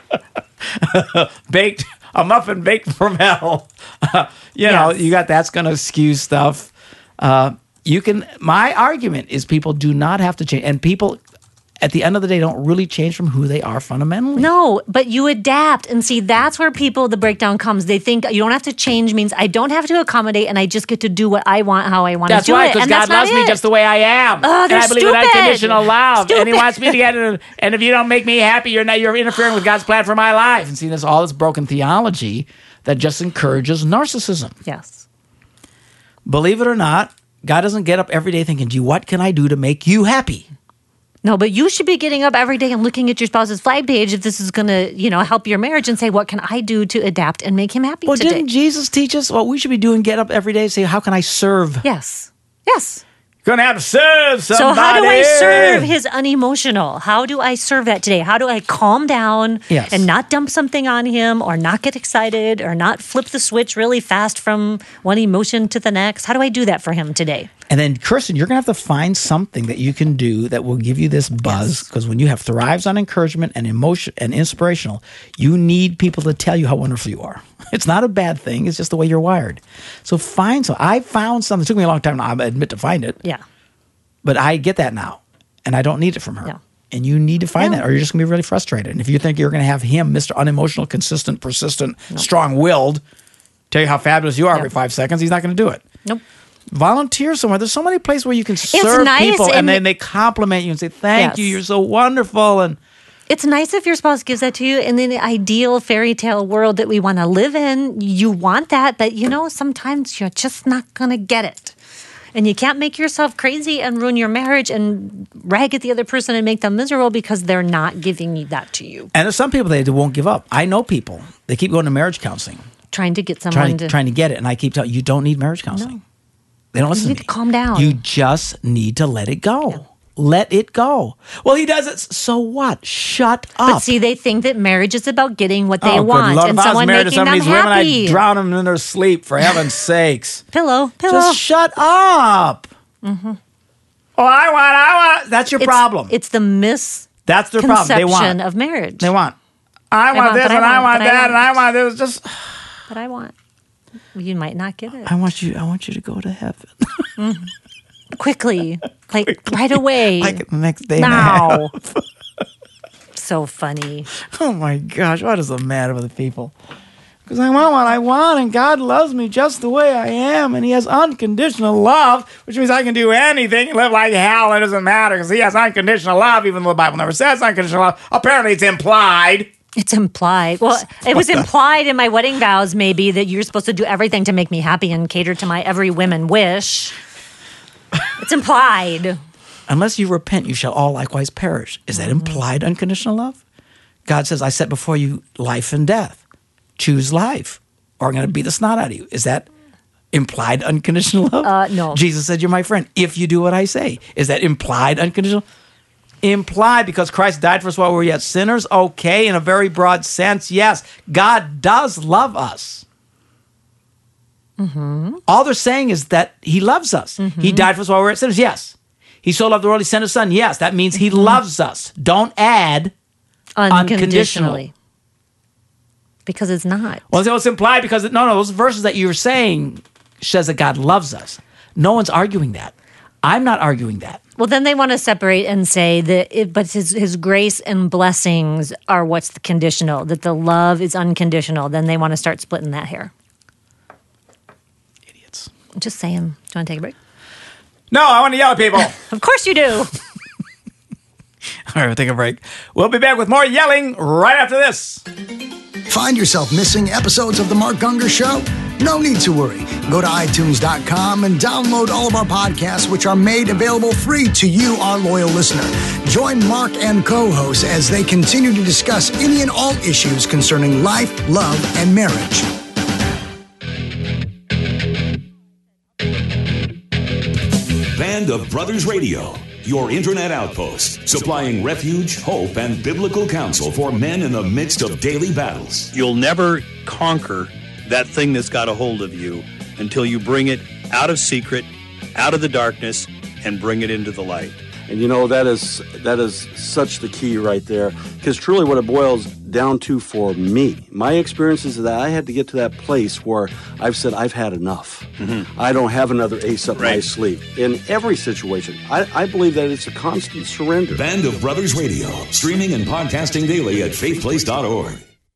Baked, a muffin baked from hell. you know, Yes. you got that's going to skew stuff. Uh, you can, my argument is people do not have to change. And people, at the end of the day, don't really change from who they are fundamentally. No, but you adapt. And see, that's where people, the breakdown comes. They think you don't have to change means I don't have to accommodate and I just get to do what I want, how I want That's to do right, it. because And God that's not loves me it. just the way I am. Oh, and they're I believe in stupid. unconditional love. And He Stupid. wants me to get it. And if you don't make me happy, you're not, you're interfering with God's plan for my life. And see, there's all this broken theology that just encourages narcissism. Yes. Believe it or not, God doesn't get up every day thinking, gee, what can I do to make you happy? No, but you should be getting up every day and looking at your spouse's flag page if this is going to, you know, help your marriage and say, what can I do to adapt and make him happy Well, today? didn't Jesus teach us what we should be doing? Get up every day and say, how can I serve? Yes. Yes. You're going to have to serve somebody. So how do I serve his unemotional? How do I serve that today? How do I calm down Yes. and not dump something on him or not get excited or not flip the switch really fast from one emotion to the next? How do I do that for him today? And then, Kirsten, you're going to have to find something that you can do that will give you this buzz. Because when you have thrives on encouragement and emotion and inspirational, you need people to tell you how wonderful you are. It's not a bad thing. It's just the way you're wired. So find some. I found something. It took me a long time, I admit, to find it. Yeah. But I get that now. And I don't need it from her. Yeah. And you need to find Yeah. that, or you're just going to be really frustrated. And if you think you're going to have him, Mister Unemotional, consistent, persistent, strong-willed, tell you how fabulous you are every five seconds, he's not going to do it. Nope. Volunteer somewhere. There's so many places where you can serve nice people, and, and- then they compliment you and say, "Thank Yes. you, you're so wonderful." And It's nice if your spouse gives that to you. And in the ideal fairy tale world that we want to live in, you want that. But, you know, sometimes you're just not going to get it. And you can't make yourself crazy and ruin your marriage and rag at the other person and make them miserable because they're not giving you that to you. and there's some people that won't give up. I know people. They keep going to marriage counseling, Trying to get someone trying to, trying to get it, and I keep telling you, you don't need marriage counseling. They don't listen need to me. to calm down. You just need to let it go. Let it go. Well, he does it. So what? Shut up. But see, they think that marriage is about getting what they oh, want good Lord. and If I was someone married to making some of them these women, happy. I'd drown them in their sleep, for heaven's sakes. Pillow, pillow. Just shut up. Mm-hmm. Oh, I want, I want. That's your It's- problem. It's the misconception That's their problem. They want. of marriage. They want. I, I want, want, this but I and I want, want but I that and I want. want this. Just But I want. You might not get it. I want you. I want you to go to heaven. Mhm. Quickly, like right away, like the next day. and a now. half. So funny. Oh my gosh, what is the matter with the people? because I want what I want, and God loves me just the way I am, and he has unconditional love, which means I can do anything and live like hell. It doesn't matter because he has unconditional love, even though the Bible never says unconditional love. Apparently, it's implied. It's implied. Well, it was implied in my wedding vows, maybe, that you're supposed to do everything to make me happy and cater to my every woman wish. It's implied. Unless you repent, you shall all likewise perish. Is that Mm-hmm. implied unconditional love? God says, I set before you life and death. Choose life, or I'm going to beat the snot out of you. Is that implied unconditional love? Uh, no. Jesus said, you're my friend if you do what I say. Is that implied unconditional? Implied, because Christ died for us while we were yet sinners? Okay, in a very broad sense, yes. God does love us. Mm-hmm. All they're saying is that he loves us. Mm-hmm. He died for us while we were sinners, yes. He so loved the world, he sent his son, yes. That means he Mm-hmm. loves us. Don't add Unconditionally. unconditionally. Because it's not. Well, so it's implied because, no, no, those verses that you're saying says that God loves us. No one's arguing that. I'm not arguing that. Well, then they want to separate and say that, it, but his his grace and blessings are what's the conditional, that the love is unconditional. Then they want to start splitting that hair. Idiots. Just saying. Do you want to take a break? No, I want to yell at people. Of course you do. All right, we'll take a break. We'll be back with more yelling right after this. Find yourself missing episodes of The Mark Gungor Show? No need to worry. Go to i tunes dot com and download all of our podcasts, which are made available free to you, our loyal listener. Join Mark and co-hosts as they continue to discuss any and all issues concerning life, love, and marriage. Band of Brothers Radio, your internet outpost, supplying refuge, hope, and biblical counsel for men in the midst of daily battles. You'll never conquer that thing that's got a hold of you until you bring it out of secret, out of the darkness, and bring it into the light. And you know, that is that is such the key right there, because truly what it boils down to for me, my experience is that I had to get to that place where I've said I've had enough. Mm-hmm. I don't have another ace up right. my sleeve. In every situation, I, I believe that it's a constant surrender. Band of Brothers Radio, streaming and podcasting daily at faith place dot org.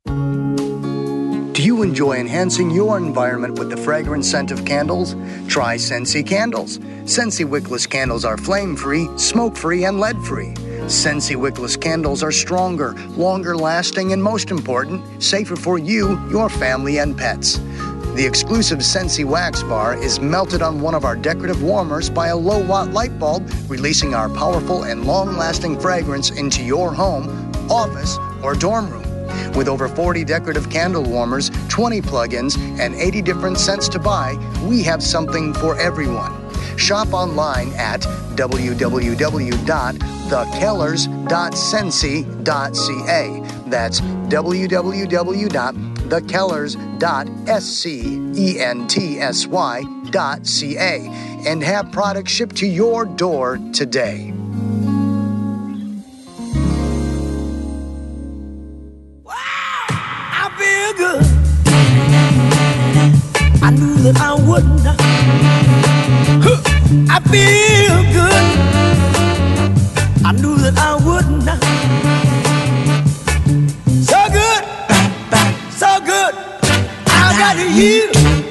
Do you enjoy enhancing your environment with the fragrant scent of candles? Try Scentsy Candles. Scentsy wickless candles are flame-free, smoke-free, and lead-free. Scentsy wickless candles are stronger, longer-lasting, and most important, safer for you, your family, and pets. The exclusive Scentsy wax bar is melted on one of our decorative warmers by a low-watt light bulb, releasing our powerful and long-lasting fragrance into your home, office, or dorm room. With over forty decorative candle warmers, twenty plugins, and eighty different scents to buy, we have something for everyone. Shop online at w w w dot the kellers dot scentsy dot c a. That's w w w dot the kellers dot scentsy dot c a and have products shipped to your door today. Feel good. I knew that I wouldn't. I feel good. I knew that I wouldn't. So good, so good. I got you.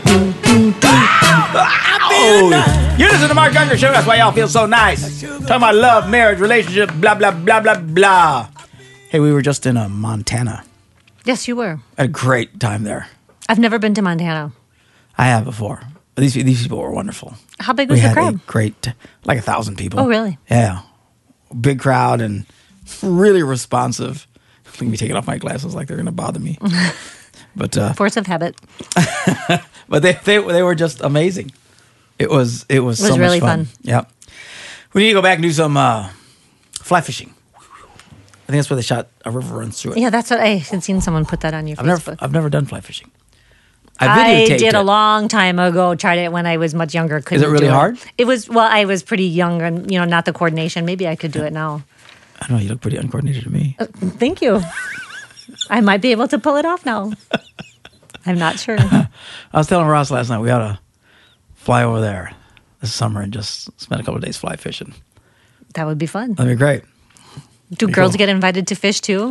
Oh, you listen to the Mark Gungor Show. That's why y'all feel so nice. Talking about love, marriage, relationship, blah blah blah blah blah. Hey, we were just in uh, Montana. Yes, you were. A great time there. I've never been to Montana. I have before. These these people were wonderful. How big was we the had crowd? A great, like a thousand people. Oh, really? Yeah, big crowd and really responsive. Let me take off my glasses, like they're going to bother me. But uh, force of habit. But they, they they were just amazing. It was it was, it was so really much fun. fun. Yeah, we need to go back and do some uh, fly fishing. I think that's where they shot A River Runs Through It. Yeah, that's what I had seen someone put that on your I've Facebook. never I've never done fly fishing. I, I did it. a long time ago. Tried it when I was much younger. Couldn't Is it really do hard? It. it was well. I was pretty young, and you know, not the coordination. Maybe I could do it now. I don't know. You look pretty uncoordinated to me. Uh, thank you. I might be able to pull it off now. I'm not sure. I was telling Ross last night we ought to fly over there this summer and just spend a couple of days fly fishing. That would be fun. That'd be great. Do Pretty girls cool. get invited to fish too?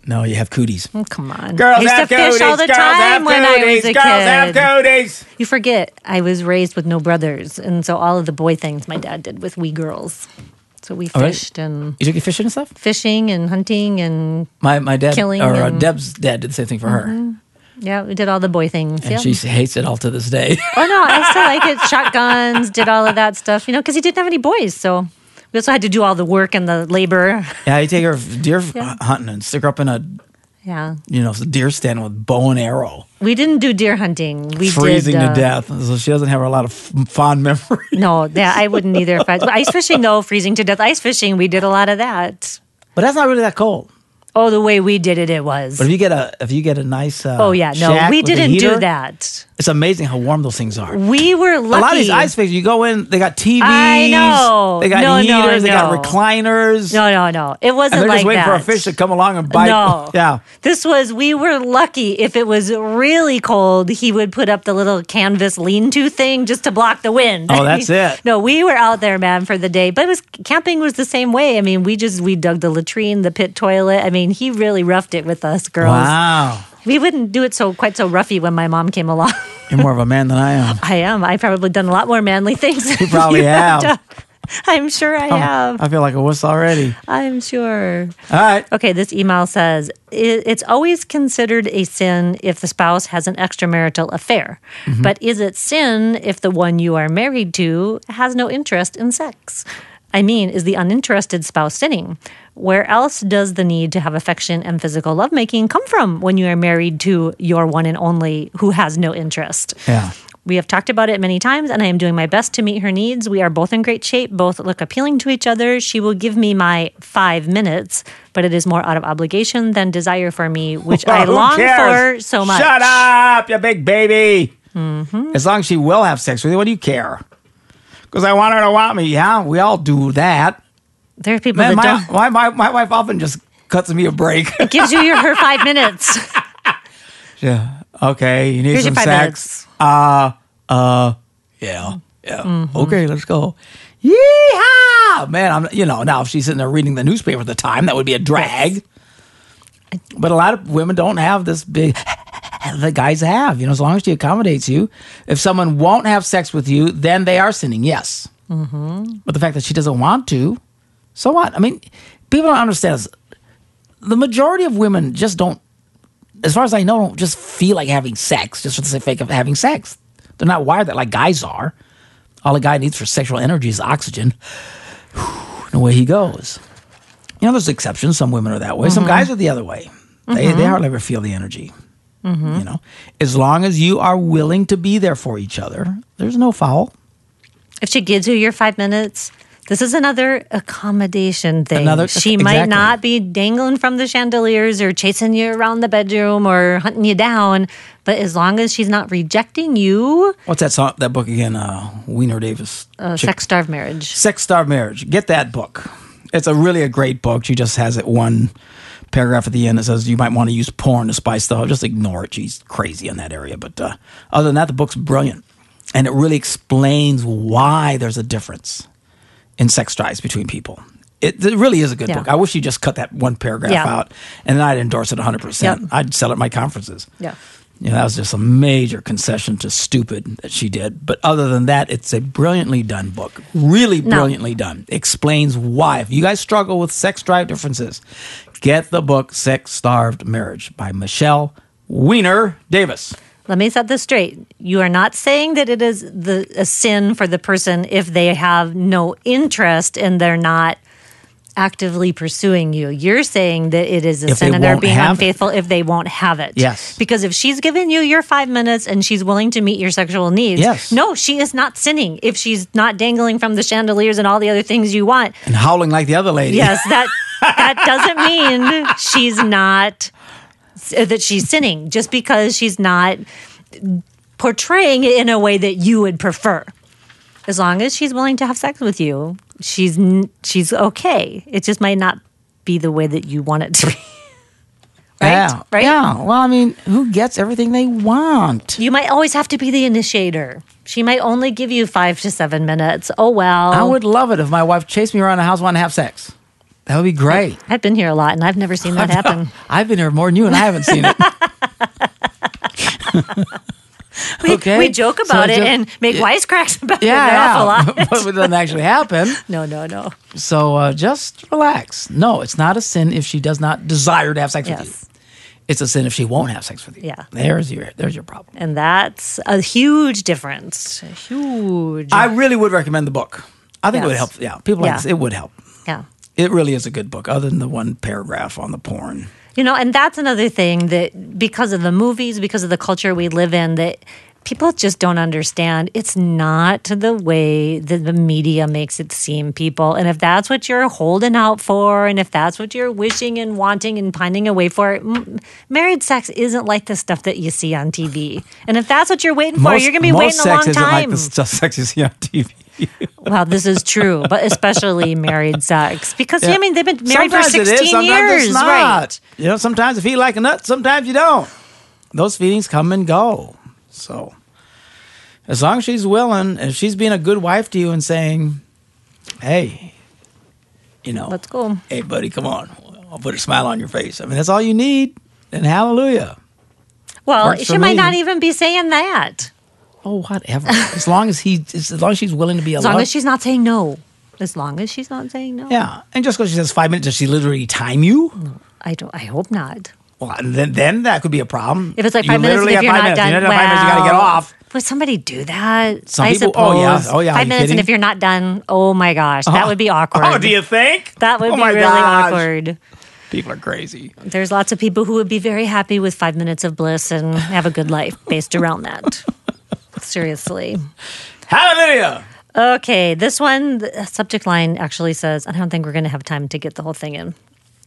No, you have cooties. Oh, come on. Girls I used have to fish cooties. all the Girls time have when I was cooties. a Girls kid. have cooties. You forget, I was raised with no brothers, and so all of the boy things my dad did with we girls. So we Oh, really? fished and You took you fishing and stuff? fishing and hunting and My my dad killing or uh, and- Deb's dad did the same thing for her, Mhm. Yeah, we did all the boy things. and yeah. she hates it all to this day. Oh no, I still like it. Shotguns, did all of that stuff, you know, because he didn't have any boys, so we also had to do all the work and the labor. Yeah, you take her deer Yeah. hunting and stick her up in a Yeah, you know deer stand with bow and arrow, we didn't do deer hunting. We freezing did, uh, to death. So she doesn't have a lot of f- fond memories. No, yeah, I wouldn't either. If I, ice fishing, though, freezing to death. Ice fishing, we did a lot of that. But that's not really that cold. Oh, the way we did it, it was. But if you get a if you get a nice uh, Oh yeah, no, shack we with a didn't heater, do that. It's amazing how warm those things are. We were lucky. A lot of these ice fixes, you go in, they got T Vs. I know. They got No, no, heaters. They got no. recliners. No, no, no. It wasn't And they're like just waiting that. for a fish to come along and bite. No. Yeah. This was, we were lucky. If it was really cold, he would put up the little canvas lean-to thing just to block the wind. Oh, that's it. No, we were out there, man, for the day. But it was camping was the same way. I mean, we just, we dug the latrine, the pit toilet. I mean, he really roughed it with us girls. Wow. We wouldn't do it so quite so roughy when my mom came along. You're more of a man than I am. I am. I've probably done a lot more manly things. You probably have. done. I'm sure I Oh, have. I feel like a wuss already. I'm sure. All right. Okay, this email says "I- it's always considered a sin if the spouse has an extramarital affair. Mhm. But is it sin if the one you are married to has no interest in sex? I mean, is the uninterested spouse sinning? Where else does the need to have affection and physical lovemaking come from when you are married to your one and only who has no interest? Yeah. We have talked about it many times, and I am doing my best to meet her needs. We are both in great shape, both look appealing to each other. She will give me my five minutes, but it is more out of obligation than desire for me, which I Who long cares? for so much. Shut up, you big baby. Mm-hmm. As long as she will have sex with you, what do you care? Because I want her to want me. Yeah, we all do that. There are people Man, that my, don't. my, my, my wife often just cuts me a break. It gives you your her five minutes. Yeah. Okay, you need Here's your some five sex. Uh, uh, yeah, yeah. Mm-hmm. Okay, let's go. Yeehaw! Man, I'm, you know, now if she's sitting there reading the newspaper at the time, that would be a drag. But a lot of women don't have this big that guys have. You know, as long as she accommodates you. If someone won't have sex with you, then they are sinning, yes. Mm-hmm. But the fact that she doesn't want to, so what? I mean, people don't understand this. The majority of women just don't, as far as I know, don't just feel like having sex just for the sake of having sex. They're not wired that like guys are. All a guy needs for sexual energy is oxygen. And away he goes. You know, there's exceptions. Some women are that way. Some Mhm. guys are the other way. They, Mhm. they hardly ever feel the energy. Mhm. You know, as long as you are willing to be there for each other, there's no foul. If she gives you your five minutes, this is another accommodation thing. Another- she might exactly. not be dangling from the chandeliers or chasing you around the bedroom or hunting you down, but as long as she's not rejecting you, What's that song? That book again? Uh, Wiener Davis. uh, Chick- sex starved marriage. Sex Starved Marriage. Get that book. It's a really a great book. She just has it one paragraph at the end that says you might want to use porn to spice stuff up. Just ignore it. She's crazy in that area. But uh, other than that, the book's brilliant. And it really explains why there's a difference in sex drives between people. It, it really is a good Yeah. book. I wish you just cut that one paragraph Yeah. out and then I'd endorse it one hundred percent. Yep. I'd sell it at my conferences. Yeah. You know, that was just a major concession to stupid that she did. But other than that, it's a brilliantly done book. Really No. brilliantly done. Explains why. If you guys struggle with sex drive differences, get the book Sex Starved Marriage by Michelle Wiener Davis. Let me set this straight. You are not saying that it is the a sin for the person if they have no interest and they're not actively pursuing you. You're saying that it is a If sin they and they're won't being have it. unfaithful if they won't have it. Yes. Because if she's given you your five minutes and she's willing to meet your sexual needs, Yes. no, she is not sinning. If she's not dangling from the chandeliers and all the other things you want, And howling like the other lady. yes, that that doesn't mean she's not that she's sinning just because she's not portraying it in a way that you would prefer. As long as she's willing to have sex with you, she's n- she's okay. It just might not be the way that you want it to be. Right? Yeah. Right? Yeah. Well, I mean, who gets everything they want? You might always have to be the initiator. She might only give you five to seven minutes. Oh well. I would love it if my wife chased me around the house wanting to have sex. That would be great. I've been here a lot, and I've never seen that happen. I've been here more than you, and I haven't seen it. we, okay. we joke about So it just- and make wisecracks about Yeah, it an yeah. awful lot. But it doesn't actually happen. No, no, no. So uh, just relax. No, it's not a sin if she does not desire to have sex with you. It's a sin if she won't have sex with you. Yeah. There's your there's your problem. And that's a huge difference. A huge. I really would recommend the book. I think it would Yes. help. Yeah, people like Yeah. this. It would help. Yeah. It really is a good book, other than the one paragraph on the porn. You know, and that's another thing that because of the movies, because of the culture we live in, that people just don't understand. It's not the way that the media makes it seem, people. And if that's what you're holding out for, and if that's what you're wishing and wanting and pining away for, m- married sex isn't like the stuff that you see on T V. And if that's what you're waiting for, you're going to be waiting a long sex time. isn't like the stuff sex you see on T V. Well, this is true, but especially married sex. Because, Yeah. I mean, they've been married Sometimes for it is, sixteen sometimes years. it's not. Right. You know, sometimes you feel like a nut, sometimes you don't. Those feelings come and go. So, as long as she's willing, and if she's being a good wife to you and saying, hey, you know, let's go. Hey, buddy, come on. I'll put a smile on your face. I mean, that's all you need. And hallelujah. Well, Works she for might me. not even be saying that. Oh, whatever. As long as he, as long as she's willing to be a As long love- as she's not saying no. As long as she's not saying no. Yeah, and just because she says five minutes, does she literally time you? I don't. I hope not. Well, and then then that could be a problem. If it's like You five minutes, and literally if have you're five not minutes. done, You know, well, five minutes, you got to get off. Would somebody do that? Some I people- suppose. oh, yeah. Oh, yeah. Are Five you minutes, kidding? and if you're not done, oh my gosh, that Oh. would be awkward. Oh, do you think? That would Oh be my really gosh. awkward. People are crazy. There's lots of people who would be very happy with five minutes of bliss and have a good life based around that. Seriously. Hallelujah. Okay, this one, the subject line actually says, I don't think we're going to have time to get the whole thing in.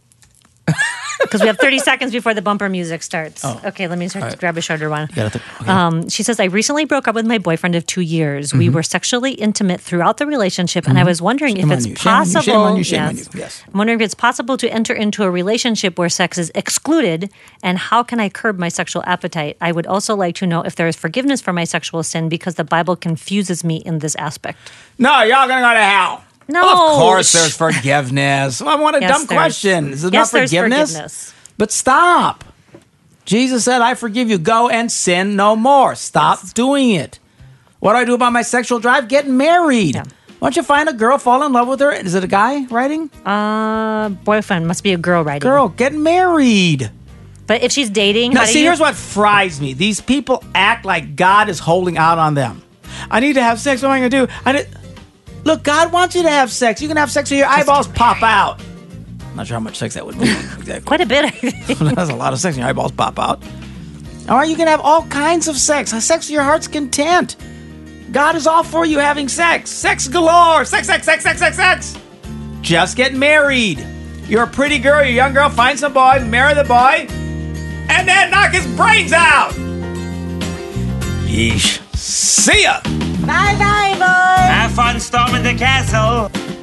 Because we have thirty seconds before the bumper music starts. Oh. Okay, let me start All to right. grab a shorter one. You gotta th- okay. Um, she says, I recently broke up with my boyfriend of two years. We Mhm. were sexually intimate throughout the relationship, and I Mhm. was wondering Shame if on it's you. Shame on you. possible. Shame on you. Shame on Yes. you. Yes. I'm wondering if it's possible to enter into a relationship where sex is excluded, and how can I curb my sexual appetite? I would also like to know if there is forgiveness for my sexual sin because the Bible confuses me in this aspect. No, y'all gonna go to hell. No. Well, of course there's forgiveness. Well, what a Yes, dumb there's- question. Is it yes, not there's forgiveness? forgiveness. But stop. Jesus said, I forgive you. Go and sin no more. Stop doing it. What do I do about my sexual drive? Get married. Why don't you find a girl, fall in love with her? Is it a guy writing? Uh, boyfriend must be a girl writing. Girl, get married. But if she's dating, Now, how do see, you- here's what fries me. These people act like God is holding out on them. I need to have sex. What am I going to do? I did... Look, God wants you to have sex. You can have sex till your eyeballs pop out. I'm not sure how much sex that would be. Exactly. Quite a bit, I think. That's a lot of sex and your eyeballs pop out. All right, you can have all kinds of sex. Have sex to your heart's content. God is all for you having sex. Sex galore. Sex, sex, sex, sex, sex, sex. Just get married. You're a pretty girl, you're a young girl, find some boy, marry the boy, and then knock his brains out. Yeesh. See ya. Bye bye, boy. Have fun storming the castle.